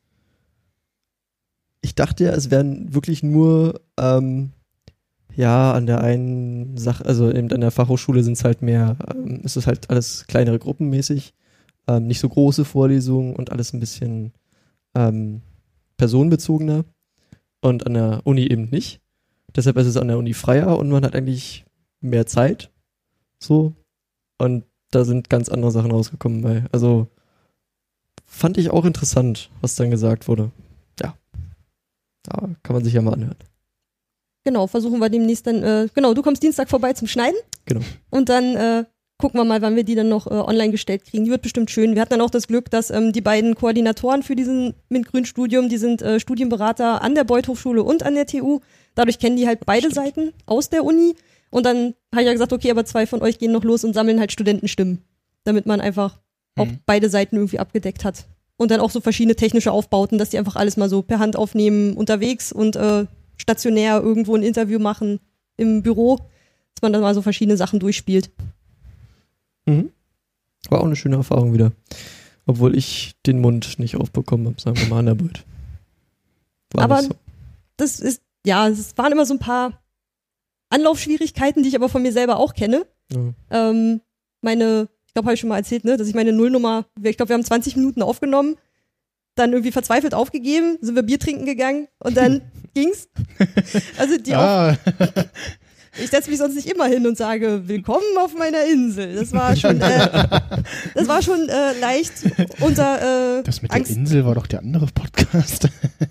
ich dachte ja, es wären wirklich nur ähm, ja, an der einen Sache, also eben an der Fachhochschule sind es halt mehr, ähm, es ist halt alles kleinere Gruppenmäßig, ähm, nicht so große Vorlesungen und alles ein bisschen ähm, personenbezogener und an der Uni eben nicht. Deshalb ist es an der Uni freier und man hat eigentlich mehr Zeit, so, und da sind ganz andere Sachen rausgekommen, weil, also fand ich auch interessant, was dann gesagt wurde. Ja, da kann man sich ja mal anhören. Genau, versuchen wir demnächst dann, äh, genau, du kommst Dienstag vorbei zum Schneiden. Genau. Und dann äh, gucken wir mal, wann wir die dann noch äh, online gestellt kriegen. Die wird bestimmt schön. Wir hatten dann auch das Glück, dass ähm, die beiden Koordinatoren für diesen MINT-Grün-Studium, die sind äh, Studienberater an der Beuth Hochschule und an der T U. Dadurch kennen die halt beide Stimmt. Seiten aus der Uni. Und dann habe ich ja gesagt, okay, aber zwei von euch gehen noch los und sammeln halt Studentenstimmen, damit man einfach auch Mhm. beide Seiten irgendwie abgedeckt hat. Und dann auch so verschiedene technische Aufbauten, dass die einfach alles mal so per Hand aufnehmen unterwegs und äh, stationär irgendwo ein Interview machen im Büro, dass man dann mal so verschiedene Sachen durchspielt. Mhm. War auch eine schöne Erfahrung wieder. Obwohl ich den Mund nicht aufbekommen habe, sagen wir mal an der Beuth. War Aber nicht so. das ist, ja, es waren immer so ein paar Anlaufschwierigkeiten, die ich aber von mir selber auch kenne. Ja. Ähm, meine, ich glaube, habe ich schon mal erzählt, ne, dass ich meine Nullnummer, ich glaube, wir haben zwanzig Minuten aufgenommen, dann irgendwie verzweifelt aufgegeben, sind wir Bier trinken gegangen und dann ging's. Also die Auf- Ah, ich setze mich sonst nicht immer hin und sage, willkommen auf meiner Insel. Das war schon, äh, das war schon äh, leicht unter äh, das mit Angst. der Insel war doch der andere Podcast.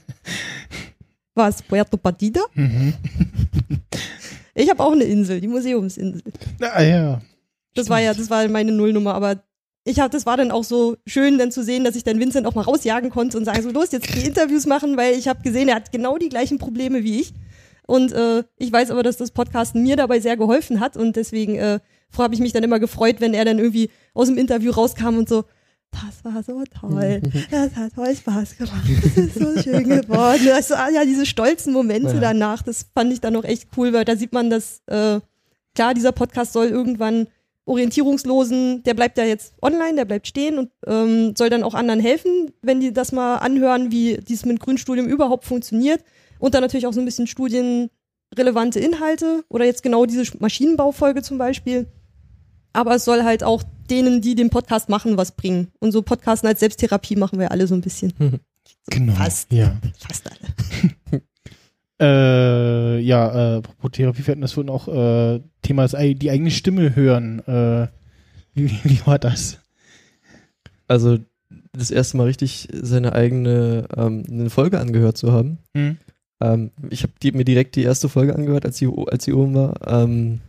Was? Puerto Partida? Mhm. Ich habe auch eine Insel, die Museumsinsel. Ah ja. Das war ja, das war meine Nullnummer, aber ich hab, das war dann auch so schön, dann zu sehen, dass ich dann Vincent auch mal rausjagen konnte und sagen so, los, jetzt die Interviews machen, weil ich habe gesehen, er hat genau die gleichen Probleme wie ich. Und äh, ich weiß aber, dass das Podcasten mir dabei sehr geholfen hat und deswegen äh, habe ich mich dann immer gefreut, wenn er dann irgendwie aus dem Interview rauskam und so, das war so toll, das hat voll Spaß gemacht, das ist so schön geworden. Das, ja, diese stolzen Momente Ja. danach, das fand ich dann auch echt cool, weil da sieht man, dass äh, klar, dieser Podcast soll irgendwann Orientierungslosen, der bleibt ja jetzt online, der bleibt stehen und ähm, soll dann auch anderen helfen, wenn die das mal anhören, wie dieses MINT-Grün-Studium überhaupt funktioniert und dann natürlich auch so ein bisschen studienrelevante Inhalte oder jetzt genau diese Maschinenbaufolge zum Beispiel. aber es soll halt auch denen, die den Podcast machen, was bringen. Und so Podcasten als Selbsttherapie machen wir alle so ein bisschen. Mhm. Genau. Fast. Ja. Fast alle. Äh, ja, äh, apropos Therapie, wir hatten das vorhin auch, äh, Thema ist ei- die eigene Stimme hören. Äh, wie, wie war das? Also das erste Mal richtig seine eigene ähm, eine Folge angehört zu haben. Hm? Ähm, ich habe mir direkt die erste Folge angehört, als sie, als sie oben war. Ähm,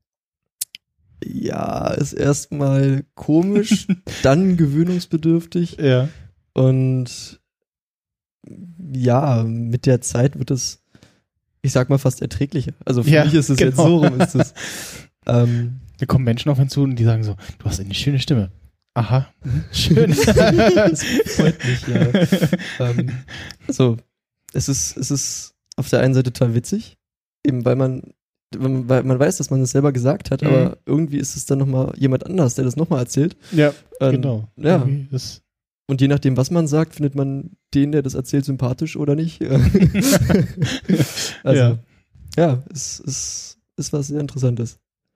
ja, ist erstmal komisch, dann gewöhnungsbedürftig Ja. und ja, mit der Zeit wird es, ich sag mal, fast erträglicher. Also für Ja, mich ist es genau. jetzt so rum, ist es. Ähm, Da kommen Menschen auf uns zu und die sagen so, du hast eine schöne Stimme. Aha, mhm, schön. das freut mich, ja. ähm, also, es ist, es ist auf der einen Seite total witzig, eben weil man, weil man weiß, dass man es selber gesagt hat, Mhm. aber irgendwie ist es dann nochmal jemand anders, der das nochmal erzählt. Ja, Ähm, genau. Ja. Irgendwie Das, Und je nachdem, was man sagt, findet man den, der das erzählt, sympathisch oder nicht. also, Ja. ja, es ist, ist was sehr Interessantes.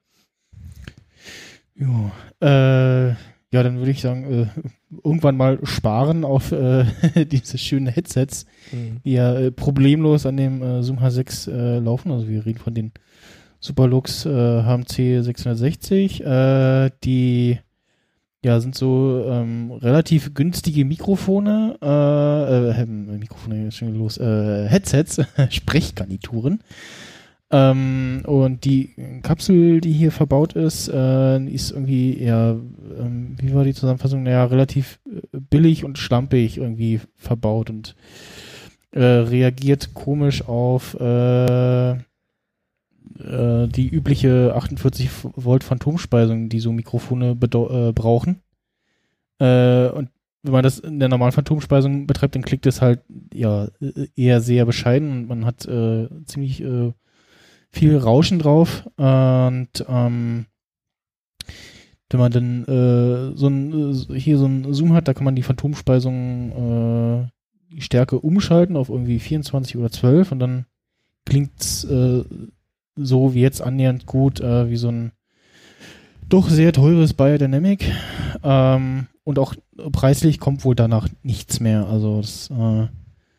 jo. Äh, ja, dann würde ich sagen, äh, irgendwann mal sparen auf äh, diese schönen Headsets, die ja äh, problemlos an dem äh, Zoom H sechs äh, laufen. Also wir reden von den Superlux äh, H M C sechshundertsechzig. Äh, die ja sind so ähm, relativ günstige Mikrofone, äh, äh, Mikrofone, ist schon wieder los, äh, Headsets, Sprechgarnituren. Ähm, und die Kapsel, die hier verbaut ist, äh, ist irgendwie eher, ähm, wie war die Zusammenfassung? Naja, relativ äh, billig und schlampig irgendwie verbaut und äh, reagiert komisch auf äh, äh, die übliche achtundvierzig Volt Phantomspeisung, die so Mikrofone bedau- äh, brauchen. Äh, und wenn man das in der normalen Phantomspeisung betreibt, dann klingt es halt ja eher sehr bescheiden und man hat äh, ziemlich äh, viel Rauschen drauf und ähm, wenn man dann äh, so ein äh, hier so ein Zoom hat, da kann man die Phantomspeisung äh, die Stärke umschalten auf irgendwie vierundzwanzig oder zwölf und dann klingt's äh, so wie jetzt annähernd gut äh, wie so ein doch sehr teures Biodynamic ähm, und auch preislich kommt wohl danach nichts mehr, also das äh,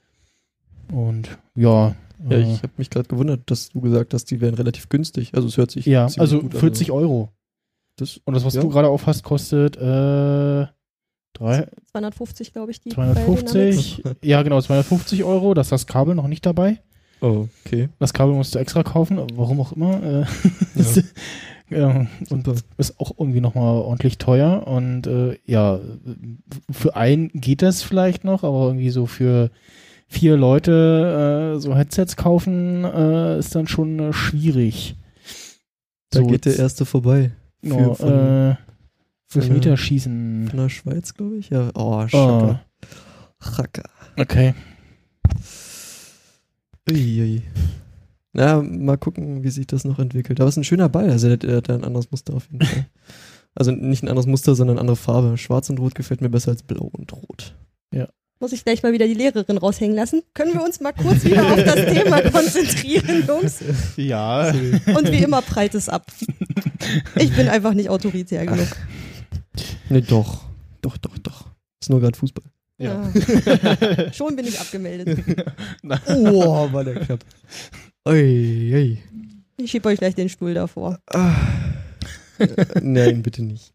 und ja Ja, ich habe mich gerade gewundert, dass du gesagt hast, die wären relativ günstig. Also es hört sich Ja, ziemlich also gut an. vierzig Euro. Das, Und das, was ja. du gerade aufhast, kostet äh, drei, zweihundertfünfzig, glaube ich, die zweihundertfünfzig. Ja, genau, zweihundertfünfzig Euro. Da ist das Kabel noch nicht dabei. Oh, okay. Das Kabel musst du extra kaufen, warum auch immer. Äh, ja. Ja, und ist auch irgendwie nochmal ordentlich teuer. Und äh, ja, für einen geht das vielleicht noch, aber irgendwie so für vier Leute äh, so Headsets kaufen, äh, ist dann schon äh, schwierig. Da so, geht der erste vorbei. Für, no, von, äh, für von Meterschießen. Von der Schweiz, glaube ich. Ja. Oh, Schaka. Oh, Chaka. okay. Uiui. Na, mal gucken, wie sich das noch entwickelt. Aber es ist ein schöner Ball. Also der, der hat ein anderes Muster auf jeden Fall. Also nicht ein anderes Muster, sondern eine andere Farbe. Schwarz und Rot gefällt mir besser als Blau und Rot. Ja. Muss ich gleich mal wieder die Lehrerin raushängen lassen? Können wir uns mal kurz wieder auf das Thema konzentrieren, Jungs? Ja. Und wie immer prallt es ab. Ich bin einfach nicht autoritär genug. Nee, doch. Doch, doch, doch. Ist nur gerade Fußball. Ja. Ja. Schon bin ich abgemeldet. Oh, war der knapp. Ui, ui. Ich schiebe euch gleich den Stuhl davor. Ah. Nein, bitte nicht.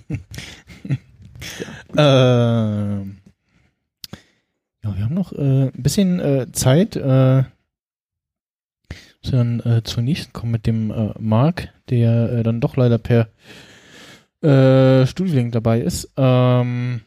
ähm. Ja, wir haben noch äh, ein bisschen äh, Zeit. Äh, müssen wir dann äh, zur nächsten kommen mit dem äh, Marc, der äh, dann doch leider per äh, Studiolink dabei ist. Ähm,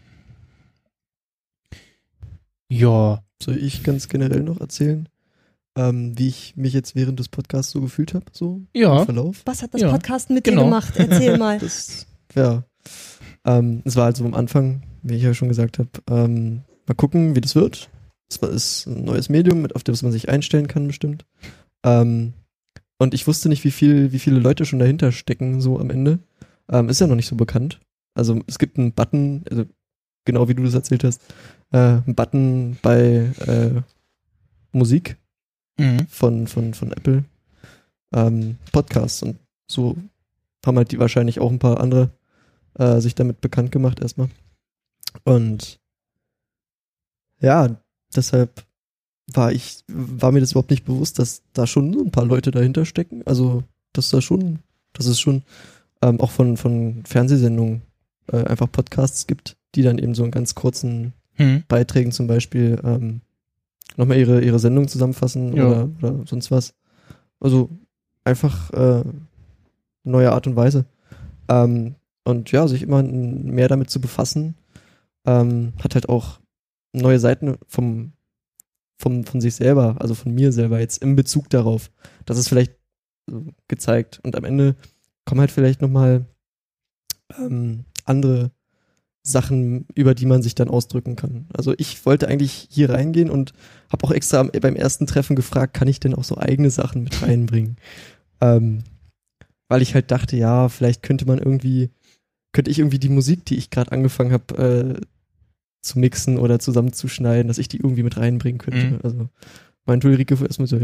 ja. Soll ich ganz generell noch erzählen, ähm, wie ich mich jetzt während des Podcasts so gefühlt habe, so Ja. im Verlauf? Was hat das Ja, Podcasten mit genau. dir gemacht? Erzähl mal. Das, ja. Ähm, es war also am Anfang, wie ich ja schon gesagt habe, ähm, mal gucken, wie das wird. Es war ist ein neues Medium, mit, auf das man sich einstellen kann, bestimmt. Ähm, und ich wusste nicht, wie viel, wie viele Leute schon dahinter stecken, so am Ende. Ähm, ist ja noch nicht so bekannt. Also es gibt einen Button, also genau wie du das erzählt hast, äh, einen Button bei äh, Musik Mhm. von, von, von Apple, ähm, Podcasts und so haben halt die wahrscheinlich auch ein paar andere äh, sich damit bekannt gemacht erstmal. Und ja, deshalb war ich, war mir das überhaupt nicht bewusst, dass da schon so ein paar Leute dahinter stecken. Also, dass da schon, dass es schon ähm, auch von, von Fernsehsendungen äh, einfach Podcasts gibt, die dann eben so in ganz kurzen Hm. Beiträgen zum Beispiel ähm, nochmal ihre, ihre Sendung zusammenfassen Ja. oder, oder sonst was. Also einfach äh, neue Art und Weise. Ähm, und ja, sich immer mehr damit zu befassen, ähm, hat halt auch neue Seiten vom, vom, von sich selber, also von mir selber jetzt im Bezug darauf. Das ist vielleicht so gezeigt. Und am Ende kommen halt vielleicht nochmal ähm, andere Sachen, über die man sich dann ausdrücken kann. Also ich wollte eigentlich hier reingehen und habe auch extra beim ersten Treffen gefragt, kann ich denn auch so eigene Sachen mit reinbringen? ähm, weil ich halt dachte, ja, vielleicht könnte man irgendwie, könnte ich irgendwie die Musik, die ich gerade angefangen habe äh, zu mixen oder zusammenzuschneiden, dass ich die irgendwie mit reinbringen könnte. Mhm. Also meinte Ulrike erstmal so,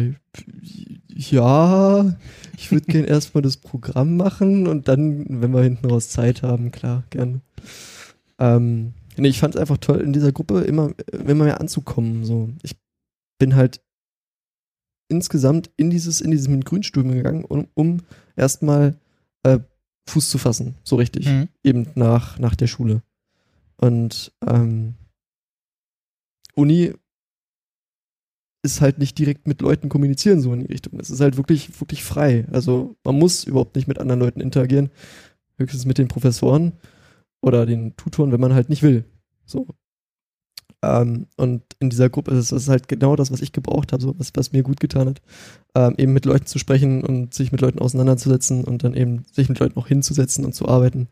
ja, ich würde gerne erstmal das Programm machen und dann, wenn wir hinten raus Zeit haben, klar, gerne. Ähm, nee, ich fand es einfach toll, in dieser Gruppe immer, immer mehr anzukommen. So. Ich bin halt insgesamt in dieses, in diesem Grünstudium gegangen, um, um erstmal äh, Fuß zu fassen, so richtig. Mhm. Eben nach, nach der Schule. Und ähm, Uni ist halt nicht direkt mit Leuten kommunizieren, so in die Richtung. Es ist halt wirklich, wirklich frei. Also man muss überhaupt nicht mit anderen Leuten interagieren. Höchstens mit den Professoren oder den Tutoren, wenn man halt nicht will. So. Ähm, und in dieser Gruppe ist es halt genau das, was ich gebraucht habe, so was, was mir gut getan hat. Ähm, eben mit Leuten zu sprechen und sich mit Leuten auseinanderzusetzen und dann eben sich mit Leuten auch hinzusetzen und zu arbeiten.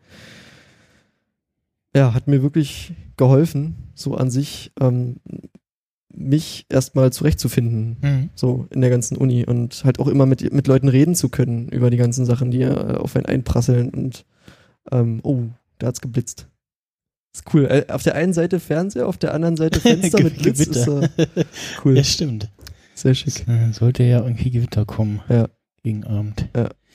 Ja, hat mir wirklich geholfen, so an sich, ähm, mich erstmal zurechtzufinden, Mhm. so in der ganzen Uni und halt auch immer mit, mit Leuten reden zu können über die ganzen Sachen, die äh, auf einen einprasseln und ähm, oh, da hat's geblitzt. Ist cool. Äh, auf der einen Seite Fernseher, auf der anderen Seite Fenster mit Blitz. Ist, äh, cool. Ja, stimmt. Sehr schick. Äh, Sollte ja irgendwie Gewitter kommen. Ja. Gegen Abend.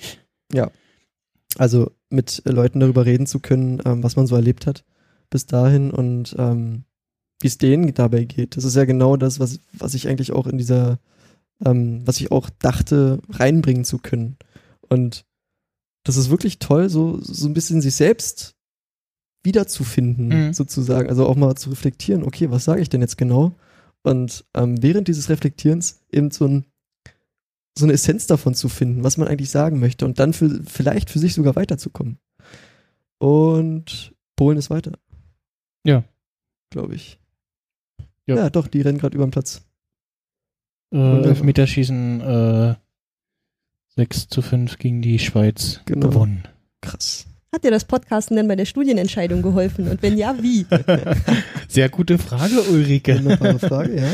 Also mit äh, Leuten darüber reden zu können, ähm, was man so erlebt hat bis dahin und ähm, wie es denen dabei geht. Das ist ja genau das, was, was ich eigentlich auch in dieser, ähm, was ich auch dachte, reinbringen zu können. Und das ist wirklich toll, so, so ein bisschen sich selbst wiederzufinden, Mhm. sozusagen. Also auch mal zu reflektieren, okay, was sage ich denn jetzt genau? Und ähm, während dieses Reflektierens eben so, ein, so eine Essenz davon zu finden, was man eigentlich sagen möchte und dann für, vielleicht für sich sogar weiterzukommen. Und Polen ist weiter. Ja. Glaube ich. Ja. Ja, doch, die rennen gerade über den Platz. Äh, Wunderbar. Elfmeterschießen äh, sechs zu fünf gegen die Schweiz Genau. gewonnen. Krass. Hat dir das Podcasten denn bei der Studienentscheidung geholfen? Und wenn ja, wie? Sehr gute Frage, Ulrike. Wunderbare Frage, ja.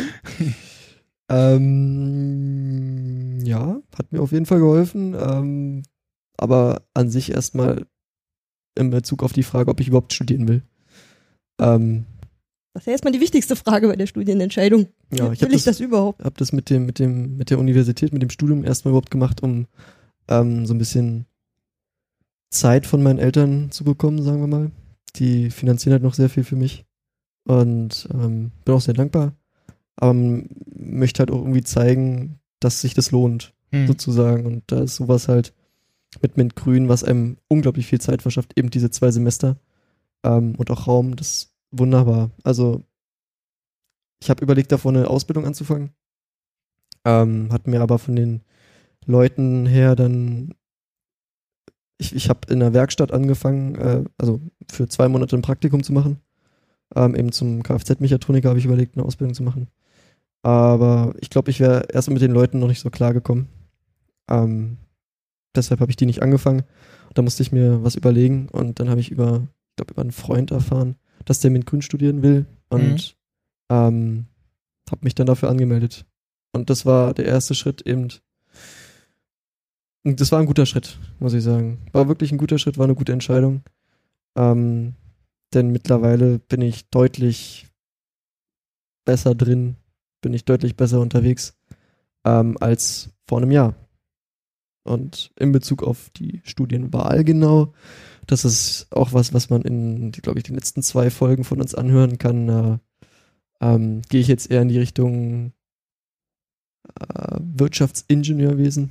ähm, ja, hat mir auf jeden Fall geholfen. Ähm, aber an sich erstmal in Bezug auf die Frage, ob ich überhaupt studieren will. Ähm, Das ist ja erstmal die wichtigste Frage bei der Studienentscheidung. ja, ich Will habe ich das, das überhaupt? hab das mit dem, mit dem, mit der Universität, mit dem Studium erstmal überhaupt gemacht, um ähm, so ein bisschen Zeit von meinen Eltern zu bekommen, sagen wir mal. Die finanzieren halt noch sehr viel für mich. Und ähm, bin auch sehr dankbar. Aber man möchte halt auch irgendwie zeigen, dass sich das lohnt, Hm. sozusagen. Und da ist sowas halt mit Mint-Grün, was einem unglaublich viel Zeit verschafft, eben diese zwei Semester ähm, und auch Raum, das ist wunderbar. Also ich habe überlegt, davor eine Ausbildung anzufangen, ähm, hat mir aber von den Leuten her dann, ich, ich habe in der Werkstatt angefangen, äh, also für zwei Monate ein Praktikum zu machen, ähm, eben zum Kfz-Mechatroniker habe ich überlegt, eine Ausbildung zu machen. Aber ich glaube, ich wäre erst mit den Leuten noch nicht so klar gekommen. Ähm, deshalb habe ich die nicht angefangen. Da musste ich mir was überlegen und dann habe ich über, ich glaube, über einen Freund erfahren, dass der mit Grün studieren will und ähm, habe mich dann dafür angemeldet. Und das war der erste Schritt eben. Und das war ein guter Schritt, muss ich sagen. War wirklich ein guter Schritt, war eine gute Entscheidung. Ähm, denn mittlerweile bin ich deutlich besser drin, bin ich deutlich besser unterwegs ähm, als vor einem Jahr. Und in Bezug auf die Studienwahl genau, das ist auch was, was man in, glaube ich, den letzten zwei Folgen von uns anhören kann. Äh, ähm, gehe ich jetzt eher in die Richtung äh, Wirtschaftsingenieurwesen.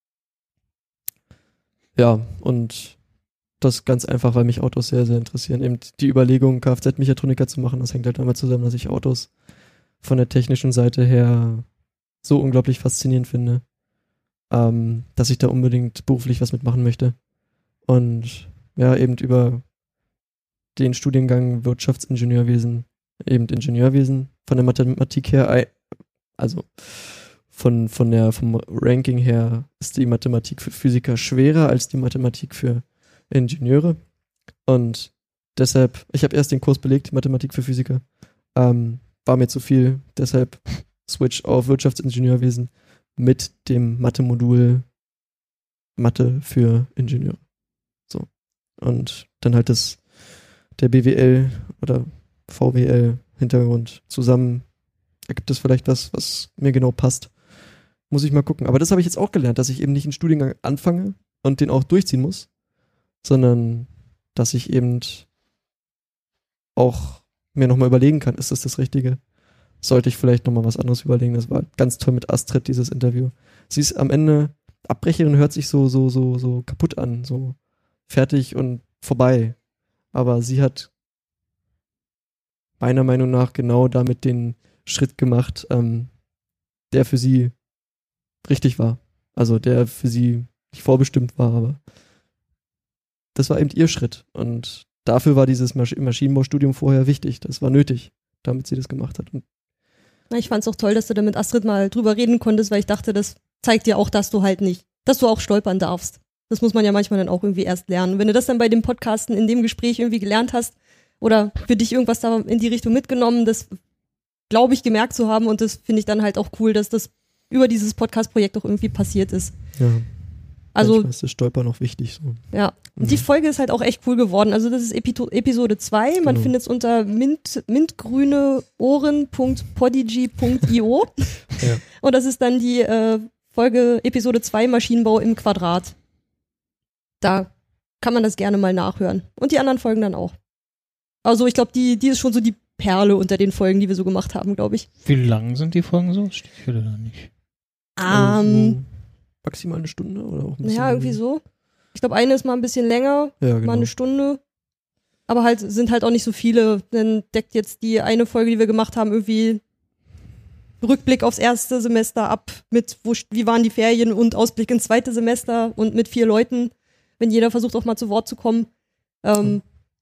Ja, und das ganz einfach, weil mich Autos sehr, sehr interessieren. Eben die Überlegung, Kfz-Mechatroniker zu machen, das hängt halt damit zusammen, dass ich Autos von der technischen Seite her so unglaublich faszinierend finde, ähm, dass ich da unbedingt beruflich was mitmachen möchte. Und ja, eben über den Studiengang Wirtschaftsingenieurwesen, eben Ingenieurwesen, von der Mathematik her, also von, von der, vom Ranking her ist die Mathematik für Physiker schwerer als die Mathematik für Ingenieure. Und deshalb, ich habe erst den Kurs belegt, Mathematik für Physiker, ähm, war mir zu viel, deshalb Switch auf Wirtschaftsingenieurwesen mit dem Mathe-Modul Mathe für Ingenieure. So. Und dann halt das, der B W L oder V W L-Hintergrund zusammen ergibt es vielleicht was, was mir genau passt. Muss ich mal gucken. Aber das habe ich jetzt auch gelernt, dass ich eben nicht einen Studiengang anfange und den auch durchziehen muss, sondern dass ich eben auch mir nochmal überlegen kann, ist das das Richtige? Sollte ich vielleicht nochmal was anderes überlegen? Das war ganz toll mit Astrid, dieses Interview. Sie ist am Ende, Abbrecherin hört sich so, so, so, so kaputt an, so fertig und vorbei. Aber sie hat meiner Meinung nach genau damit den Schritt gemacht, ähm, der für sie richtig war. Also der für sie nicht vorbestimmt war, aber das war eben ihr Schritt. Und dafür war dieses Masch- Maschinenbaustudium vorher wichtig. Das war nötig, damit sie das gemacht hat. Und ich fand es auch toll, dass du da mit Astrid mal drüber reden konntest, weil ich dachte, das zeigt dir auch, dass du halt nicht, dass du auch stolpern darfst. Das muss man ja manchmal dann auch irgendwie erst lernen. Wenn du das dann bei dem Podcasten in dem Gespräch irgendwie gelernt hast oder für dich irgendwas da in die Richtung mitgenommen, das glaube ich gemerkt zu haben, und das finde ich dann halt auch cool, dass das über dieses Podcast-Projekt auch irgendwie passiert ist. ja, Also manchmal ist das Stolpern noch wichtig. So. ja, und die Folge ist halt auch echt cool geworden. Also das ist Epi- Episode zwei. Man Genau. findet es unter mint, mintgrüneohren punkt podigy punkt io. Ja. Und das ist dann die äh, Folge Episode zwei Maschinenbau im Quadrat. Da kann man das gerne mal nachhören. Und die anderen Folgen dann auch. Also ich glaube, die, die ist schon so die Perle unter den Folgen, die wir so gemacht haben, glaube ich. Wie lang sind die Folgen so? Steht hier da nicht. Ähm, Also maximal eine Stunde oder auch ein bisschen ja, irgendwie so. Ich glaube, eine ist mal ein bisschen länger, Ja, genau. mal eine Stunde. Aber halt sind halt auch nicht so viele. Dann deckt jetzt die eine Folge, die wir gemacht haben, irgendwie Rückblick aufs erste Semester ab mit, wo, wie waren die Ferien, und Ausblick ins zweite Semester und mit vier Leuten, wenn jeder versucht auch mal zu Wort zu kommen. Ähm,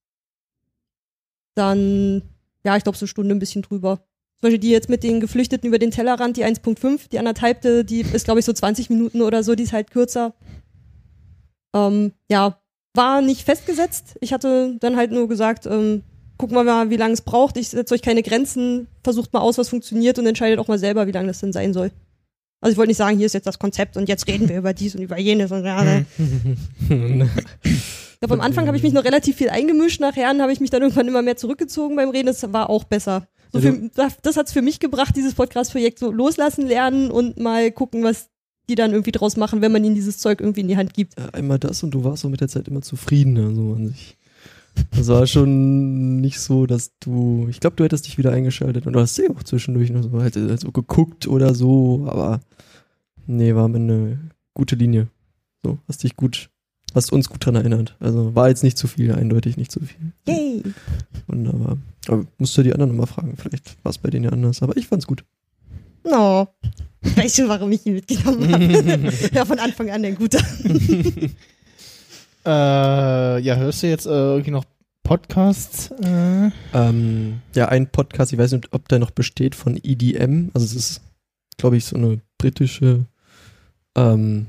dann, ja, ich glaube, so eine Stunde ein bisschen drüber. Zum Beispiel die jetzt mit den Geflüchteten über den Tellerrand, die eins Punkt fünf, die anderthalbte, die ist, glaube ich, so zwanzig Minuten oder so, die ist halt kürzer. Ähm, ja, war nicht festgesetzt. Ich hatte dann halt nur gesagt, ähm, gucken wir mal, wie lange es braucht. Ich setze euch keine Grenzen, versucht mal aus, was funktioniert, und entscheidet auch mal selber, wie lange das denn sein soll. Also ich wollte nicht sagen, hier ist jetzt das Konzept und jetzt reden wir über dies und über jenes. Und ja, ne. Ich glaube, am Anfang habe ich mich noch relativ viel eingemischt, nachher habe ich mich dann irgendwann immer mehr zurückgezogen beim Reden. Das war auch besser. So Ja, für, das hat es für mich gebracht, dieses Podcast-Projekt so loslassen, lernen und mal gucken, was die dann irgendwie draus machen, wenn man ihnen dieses Zeug irgendwie in die Hand gibt. Ja, einmal das, und du warst so mit der Zeit immer zufrieden, also an sich. Das war schon nicht so, dass du, ich glaube, du hättest dich wieder eingeschaltet, und du hast sie auch zwischendurch noch so, halt, halt so geguckt oder so, aber nee, war am Ende eine gute Linie. So, hast dich gut, hast uns gut dran erinnert. Also war jetzt nicht zu viel, eindeutig nicht zu viel. Yay! Wunderbar. Aber musst du die anderen nochmal fragen, vielleicht war es bei denen ja anders, aber ich fand's gut. No. Weißt du, warum ich ihn mitgenommen habe? Ja, von Anfang an ein guter. Äh, ja, hörst du jetzt äh, irgendwie noch Podcasts? Äh? Ähm, ja, ein Podcast, ich weiß nicht, ob der noch besteht, von E D M. Also es ist, glaube ich, so eine britische ähm,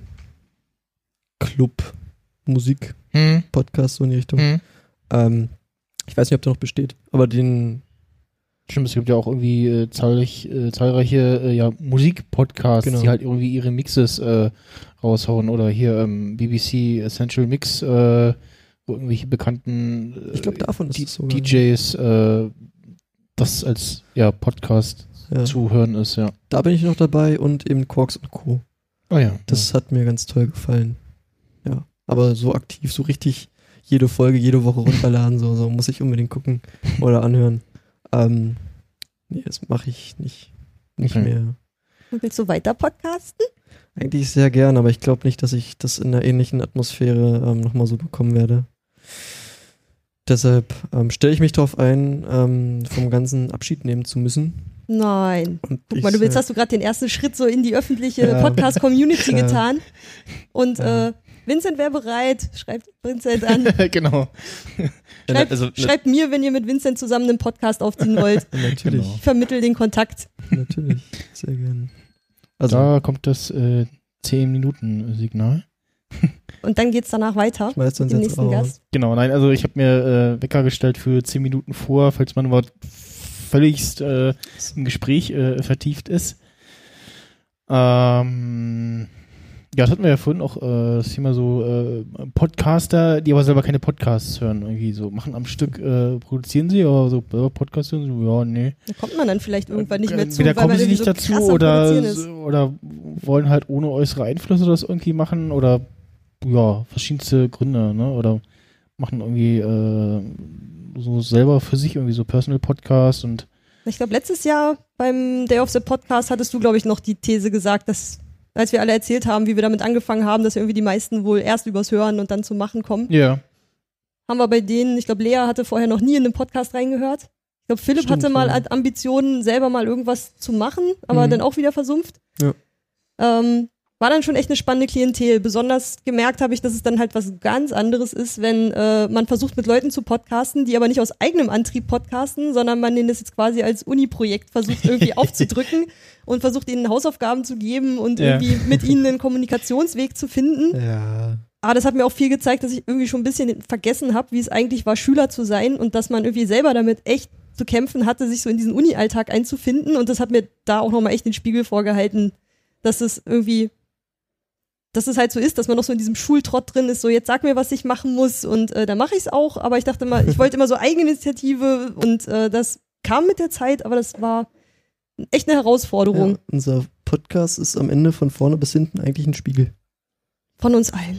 Club-Musik-Podcast, so in die Richtung. Hm. Ähm, ich weiß nicht, ob der noch besteht, aber den Stimmt, es gibt ja auch irgendwie äh, zahlreich, äh, zahlreiche äh, ja, Musik-Podcasts, Genau. die halt irgendwie ihre Mixes äh, raushauen, oder hier ähm, B B C Essential Mix, äh, wo irgendwelche bekannten äh, Ich glaube, davon ist D- es sogar. D Js äh, das als ja, Podcast Ja. zu hören ist, ja. Da bin ich noch dabei, und eben Quarks und Co. Oh ja. Das hat mir ganz toll gefallen. Ja, aber so aktiv, so richtig jede Folge, jede Woche runterladen, so, so muss ich unbedingt gucken oder anhören. Ähm, nee, das mache ich nicht, nicht Okay. mehr. Und willst du weiter podcasten? Eigentlich sehr gern, aber ich glaube nicht, dass ich das in einer ähnlichen Atmosphäre ähm, nochmal so bekommen werde. Deshalb ähm, stelle ich mich darauf ein, ähm, vom ganzen Abschied nehmen zu müssen. Nein. Und Guck ich mal, du willst, sag- hast du gerade den ersten Schritt so in die öffentliche Ja. Podcast-Community Ja. getan. Und Ja. äh, Vincent wäre bereit. Schreibt Vincent an. Genau. Schreibt, also, schreibt mir, wenn ihr mit Vincent zusammen einen Podcast aufziehen wollt. natürlich, Genau. Ich vermittel den Kontakt. natürlich, sehr gern. Also, Da kommt das äh, zehn Minuten Signal. Und dann geht's danach weiter ich weiß mit uns dem jetzt nächsten auch. Gast. Genau, nein, also ich habe mir äh, Wecker gestellt für zehn Minuten vor, falls man überhaupt völligst äh, im Gespräch äh, vertieft ist. Ähm, ja, das hatten wir ja vorhin auch, äh, das Thema so äh, Podcaster, die aber selber keine Podcasts hören, irgendwie so, machen am Stück, äh, produzieren sie, aber so selber Podcasts hören, so, ja, nee. Da kommt man dann vielleicht irgendwann nicht mehr zu, Entweder kommen man sie irgendwie nicht dazu krass am oder, Produzieren ist. oder wollen halt ohne äußere Einflüsse das irgendwie machen oder ja, verschiedenste Gründe, ne? Oder machen irgendwie äh, so selber für sich irgendwie so Personal Podcasts und Ich glaube, letztes Jahr beim Day of the Podcast hattest du, glaube ich, noch die These gesagt, dass, als wir alle erzählt haben, wie wir damit angefangen haben, dass irgendwie die meisten wohl erst übers Hören und dann zum Machen kommen. ja. Haben wir bei denen, ich glaube, Lea hatte vorher noch nie in einen Podcast reingehört. Ich glaube, Philipp Stimmt, hatte mal ja. Ambitionen, selber mal irgendwas zu machen, aber Mhm. dann auch wieder versumpft. Ja. Ähm, war dann schon echt eine spannende Klientel. Besonders gemerkt habe ich, dass es dann halt was ganz anderes ist, wenn äh, man versucht, mit Leuten zu podcasten, die aber nicht aus eigenem Antrieb podcasten, sondern man denen das jetzt quasi als Uni-Projekt versucht irgendwie aufzudrücken und versucht ihnen Hausaufgaben zu geben und Ja. irgendwie mit ihnen einen Kommunikationsweg zu finden. Ja, Aber das hat mir auch viel gezeigt, dass ich irgendwie schon ein bisschen vergessen habe, wie es eigentlich war, Schüler zu sein und dass man irgendwie selber damit echt zu kämpfen hatte, sich so in diesen Uni-Alltag einzufinden. Und das hat mir da auch nochmal echt den Spiegel vorgehalten, dass es irgendwie, dass es halt so ist, dass man noch so in diesem Schultrott drin ist, so jetzt sag mir, was ich machen muss und äh, dann mache ich es auch. Aber ich dachte immer, ich wollte immer so Eigeninitiative und äh, das kam mit der Zeit, aber das war echt eine Herausforderung ja, unser Podcast ist am Ende von vorne bis hinten eigentlich ein Spiegel. von uns allen.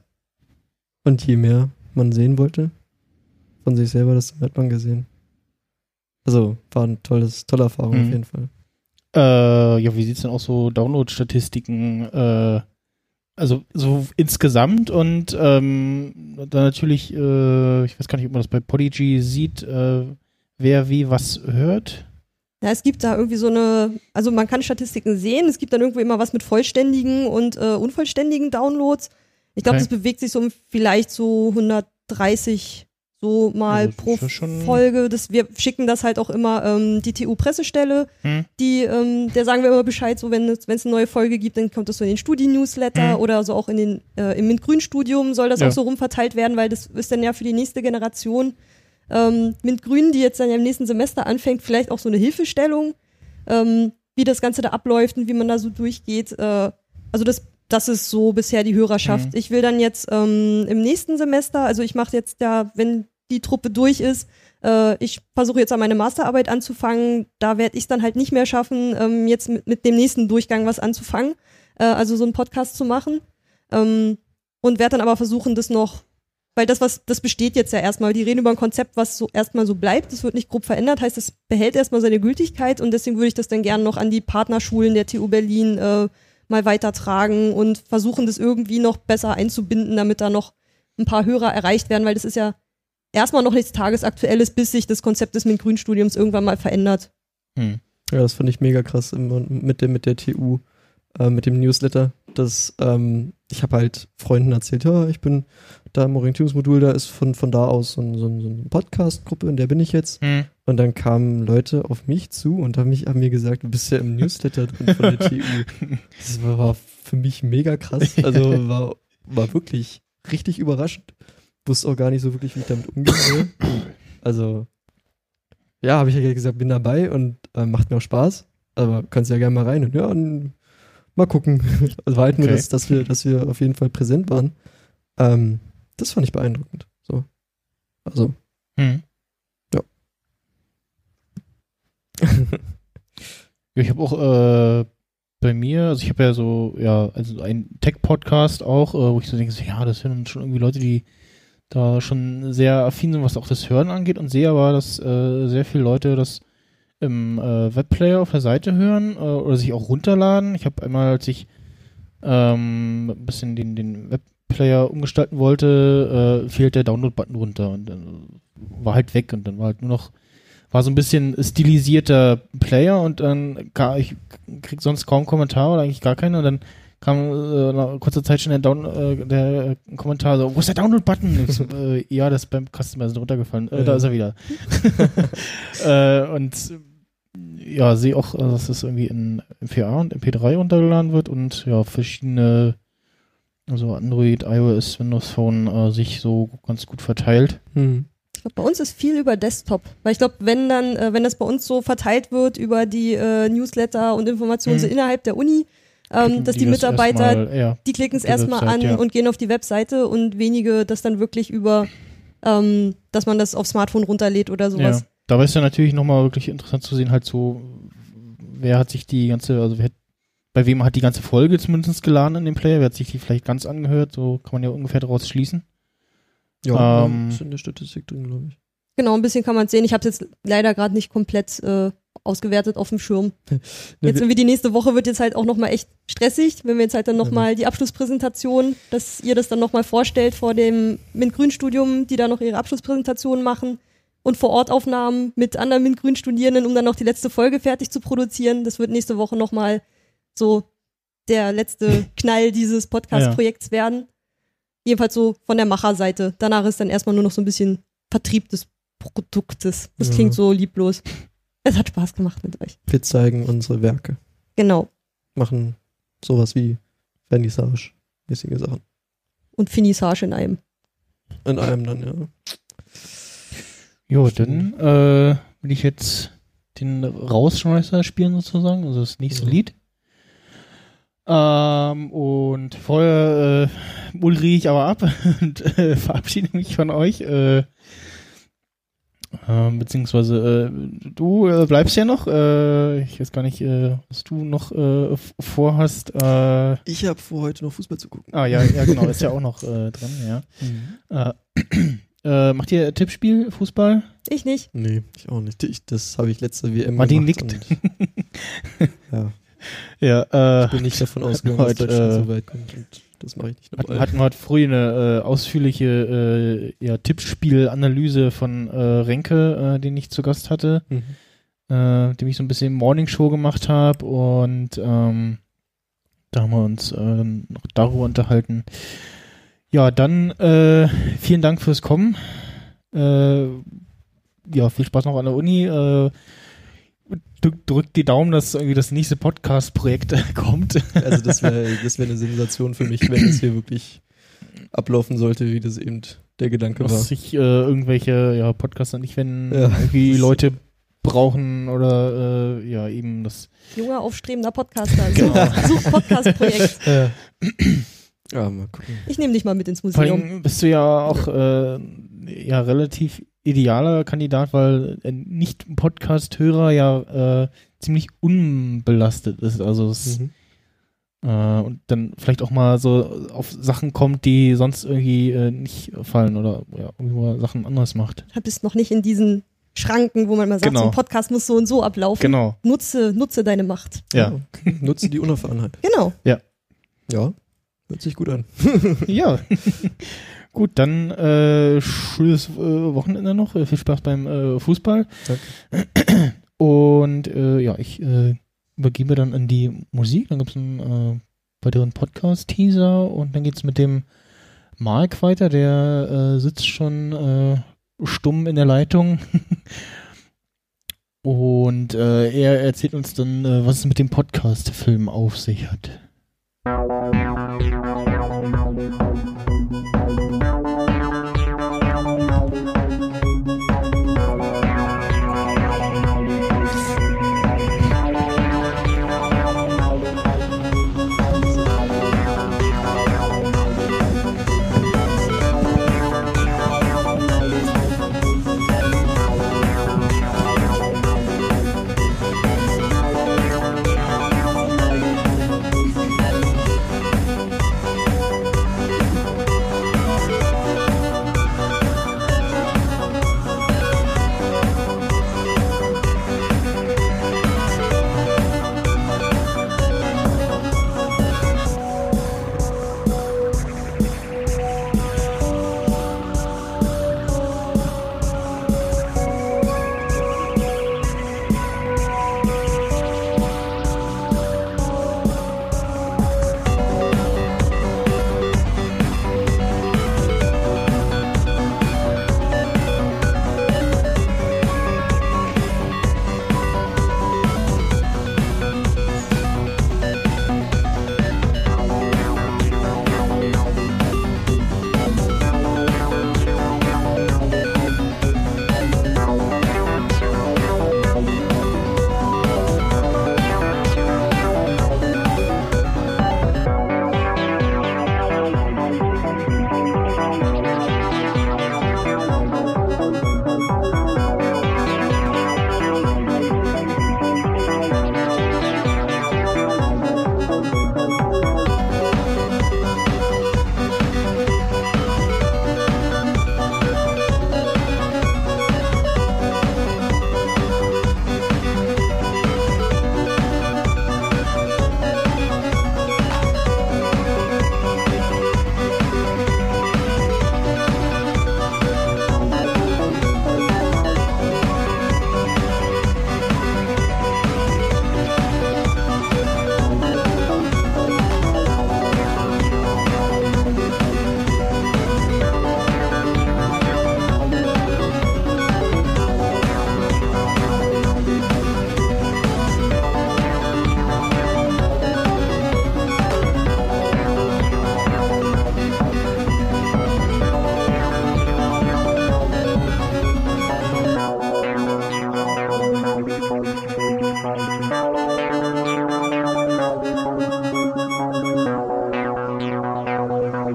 Und je mehr man sehen wollte von sich selber, desto mehr hat man gesehen. Also war eine tolles, tolle Erfahrung Mhm. auf jeden Fall. Äh, ja, wie sieht's denn aus so Download-Statistiken? Äh, also so insgesamt und ähm, dann natürlich, äh, ich weiß gar nicht, ob man das bei Podigy sieht, äh, wer wie was hört. Ja, es gibt da irgendwie so eine, also man kann Statistiken sehen, es gibt dann irgendwie immer was mit vollständigen und äh, unvollständigen Downloads. Ich glaube, Okay. das bewegt sich so um vielleicht so hundertdreißig so mal Also, das pro ist ja schon- Folge. Das, wir schicken das halt auch immer ähm, die T U-Pressestelle, Hm. die, ähm, der sagen wir immer Bescheid, so wenn es wenn es eine neue Folge gibt, dann kommt das so in den Studi-Newsletter Hm. oder so auch in den, äh, im MINT-Grün-Studium soll das Ja. auch so rumverteilt werden, weil das ist dann ja für die nächste Generation ähm, MINT-Grün, die jetzt dann ja im nächsten Semester anfängt, vielleicht auch so eine Hilfestellung, ähm, wie das Ganze da abläuft und wie man da so durchgeht. Äh, also das, das ist so bisher die Hörerschaft. Mhm. Ich will dann jetzt ähm, im nächsten Semester, also ich mache jetzt ja, wenn die Truppe durch ist, äh, ich versuche jetzt an meine Masterarbeit anzufangen. Da werde ich es dann halt nicht mehr schaffen, ähm, jetzt mit, mit dem nächsten Durchgang was anzufangen, äh, also so einen Podcast zu machen. Ähm, und werde dann aber versuchen, das noch, weil das, was, das besteht jetzt ja erstmal. Die reden über ein Konzept, was so erstmal so bleibt. Das wird nicht grob verändert, heißt, es behält erstmal seine Gültigkeit und deswegen würde ich das dann gerne noch an die Partnerschulen der T U Berlin äh, mal weitertragen und versuchen, das irgendwie noch besser einzubinden, damit da noch ein paar Hörer erreicht werden, weil das ist ja erstmal noch nichts Tagesaktuelles, bis sich das Konzept des MINT-Grün-Studiums irgendwann mal verändert. Hm. Ja, das fand ich mega krass im, mit, dem, mit der T U, äh, mit dem Newsletter. Das, ähm, ich habe halt Freunden erzählt, ja, ich bin da im Orientierungsmodul, da ist von, von da aus so, ein, so, ein, so eine Podcast-Gruppe, in der bin ich jetzt. Hm. Und dann kamen Leute auf mich zu und haben, mich, haben mir gesagt, du bist ja im Newsletter drin von der T U. Das war, war für mich mega krass. Also war, war wirklich richtig überraschend. Wusste auch gar nicht so wirklich, wie ich damit umgehen soll. Also, ja, habe ich ja gesagt, bin dabei und äh, macht mir auch Spaß. Aber kannst ja gerne mal rein und ja, und mal gucken. Also war halt nur, Okay. das, dass wir, dass wir auf jeden Fall präsent waren. Ähm, das fand ich beeindruckend. So. Also, Hm. Ja. Ja, ich habe auch äh, bei mir, also ich habe ja so, ja, also einen Tech-Podcast auch, äh, wo ich so denke, so, ja, das hören schon irgendwie Leute, die da schon sehr affin sind, was auch das Hören angeht, und sehe aber, dass äh, sehr viele Leute das im äh, Webplayer auf der Seite hören äh, oder sich auch runterladen. Ich habe einmal, als ich ähm, ein bisschen den, den Webplayer umgestalten wollte, äh, fehlt der Download-Button runter und dann war halt weg und dann war halt nur noch, war so ein bisschen stilisierter Player und dann gar, ich krieg sonst kaum Kommentare oder eigentlich gar keine und dann kam äh, nach kurzer Zeit schon der, Down, äh, der Kommentar so, wo ist der Download-Button? Ich so, äh, ja, das ist beim Customer sind runtergefallen. Äh, ja. Da ist er wieder. äh, und ja, sehe auch, dass das irgendwie in M P A und M P drei runtergeladen wird und ja, verschiedene, also Android, iOS, Windows Phone äh, sich so ganz gut verteilt. Hm. Ich glaube, bei uns ist viel über Desktop, weil ich glaube, wenn dann, äh, wenn das bei uns so verteilt wird über die äh, Newsletter und Informationen hm. so innerhalb der Uni, ähm, dass die, die Mitarbeiter, erstmal, ja, die klicken es erstmal an ja. und gehen auf die Webseite und wenige das dann wirklich über, ähm, dass man das auf Smartphone runterlädt oder sowas. Ja. Da ist ja natürlich nochmal wirklich interessant zu sehen, halt so, wer hat sich die ganze, also wer hat, bei wem hat die ganze Folge zumindest geladen in dem Player, wer hat sich die vielleicht ganz angehört, so kann man ja ungefähr daraus schließen. Ja, ähm, ist in der Statistik drin, glaube ich. Genau, ein bisschen kann man es sehen. Ich habe es jetzt leider gerade nicht komplett äh, ausgewertet auf dem Schirm. Jetzt irgendwie die nächste Woche wird jetzt halt auch nochmal echt stressig, wenn wir jetzt halt dann nochmal die Abschlusspräsentation, dass ihr das dann nochmal vorstellt vor dem MINT-Grün-Studium, die da noch ihre Abschlusspräsentation machen. Und Vor-Ort-Aufnahmen mit anderen MINT-Grün-Studierenden, um dann noch die letzte Folge fertig zu produzieren. Das wird nächste Woche nochmal so der letzte Knall dieses Podcast-Projekts ja. werden. Jedenfalls so von der Macherseite. Danach ist dann erstmal nur noch so ein bisschen Vertrieb des Produktes. Das ja. klingt so lieblos. Es hat Spaß gemacht mit euch. Wir zeigen unsere Werke. Genau. Machen sowas wie Vernissage-mäßige Sachen. Und Finissage in einem. In einem dann, ja. Jo, dann äh, will ich jetzt den Rausschmeißer spielen sozusagen, also das nächste ja. Lied. Ähm, und vorher äh, moderiere ich aber ab und äh, verabschiede mich von euch. Äh, äh, beziehungsweise äh, du äh, bleibst ja noch. Äh, ich weiß gar nicht, äh, was du noch äh, vorhast. Äh, ich habe vor, heute noch Fußball zu gucken. Ah ja, ja genau, ist ja auch noch äh, dran, ja. Mhm. Äh, Äh, macht ihr Tippspiel, Fußball? Ich nicht. Nee, ich auch nicht. Ich, das habe ich letzte W M Martin gemacht. nickt. Ja. ja äh, ich bin nicht davon ausgegangen, dass heute, Deutschland äh, so weit kommt. Und das mache ich nicht nochmal. Hatten wir heute früh eine äh, ausführliche äh, ja, Tippspiel-Analyse von äh, Renke, äh, den ich zu Gast hatte, mhm. äh, dem ich so ein bisschen Morningshow gemacht habe und ähm, da haben wir uns äh, noch darüber unterhalten. Ja, dann äh, vielen Dank fürs Kommen. Äh, ja, viel Spaß noch an der Uni. Äh, drückt drück die Daumen, dass irgendwie das nächste Podcast-Projekt äh, kommt. Also das wäre das wär eine Sensation für mich, wenn es hier wirklich ablaufen sollte, wie das eben der Gedanke dass war. Dass sich äh, irgendwelche ja, Podcaster nicht, wenn ja, irgendwie Leute brauchen oder äh, ja eben das... Junger, aufstrebender Podcaster. Genau. Such Podcast-Projekt. Ja. Ja, mal gucken. Ich nehme dich mal mit ins Museum. Vor allem bist du ja auch äh, ja relativ idealer Kandidat, weil ein Nicht-Podcast-Hörer ja äh, ziemlich unbelastet ist. Also es, mhm. äh, und dann vielleicht auch mal so auf Sachen kommt, die sonst irgendwie äh, nicht fallen oder ja, irgendwie mal Sachen anders macht. Du bist noch nicht in diesen Schranken, wo man mal sagt, genau. so ein Podcast muss so und so ablaufen. Genau. Nutze, nutze deine Macht. Ja. ja. Nutze die Unerfahrenheit. Genau. Ja. Ja. Hört sich gut an. Ja. Gut, dann äh, schönes äh, Wochenende noch. Äh, viel Spaß beim äh, Fußball. Danke. Und äh, ja, ich äh, übergebe dann an die Musik. Dann gibt es einen äh, weiteren Podcast-Teaser und dann geht es mit dem Mark weiter. Der äh, sitzt schon äh, stumm in der Leitung. Und äh, er erzählt uns dann, äh, was es mit dem Podcast-Film auf sich hat.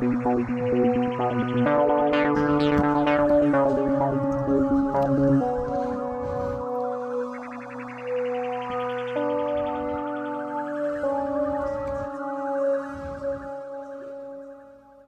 Thank you.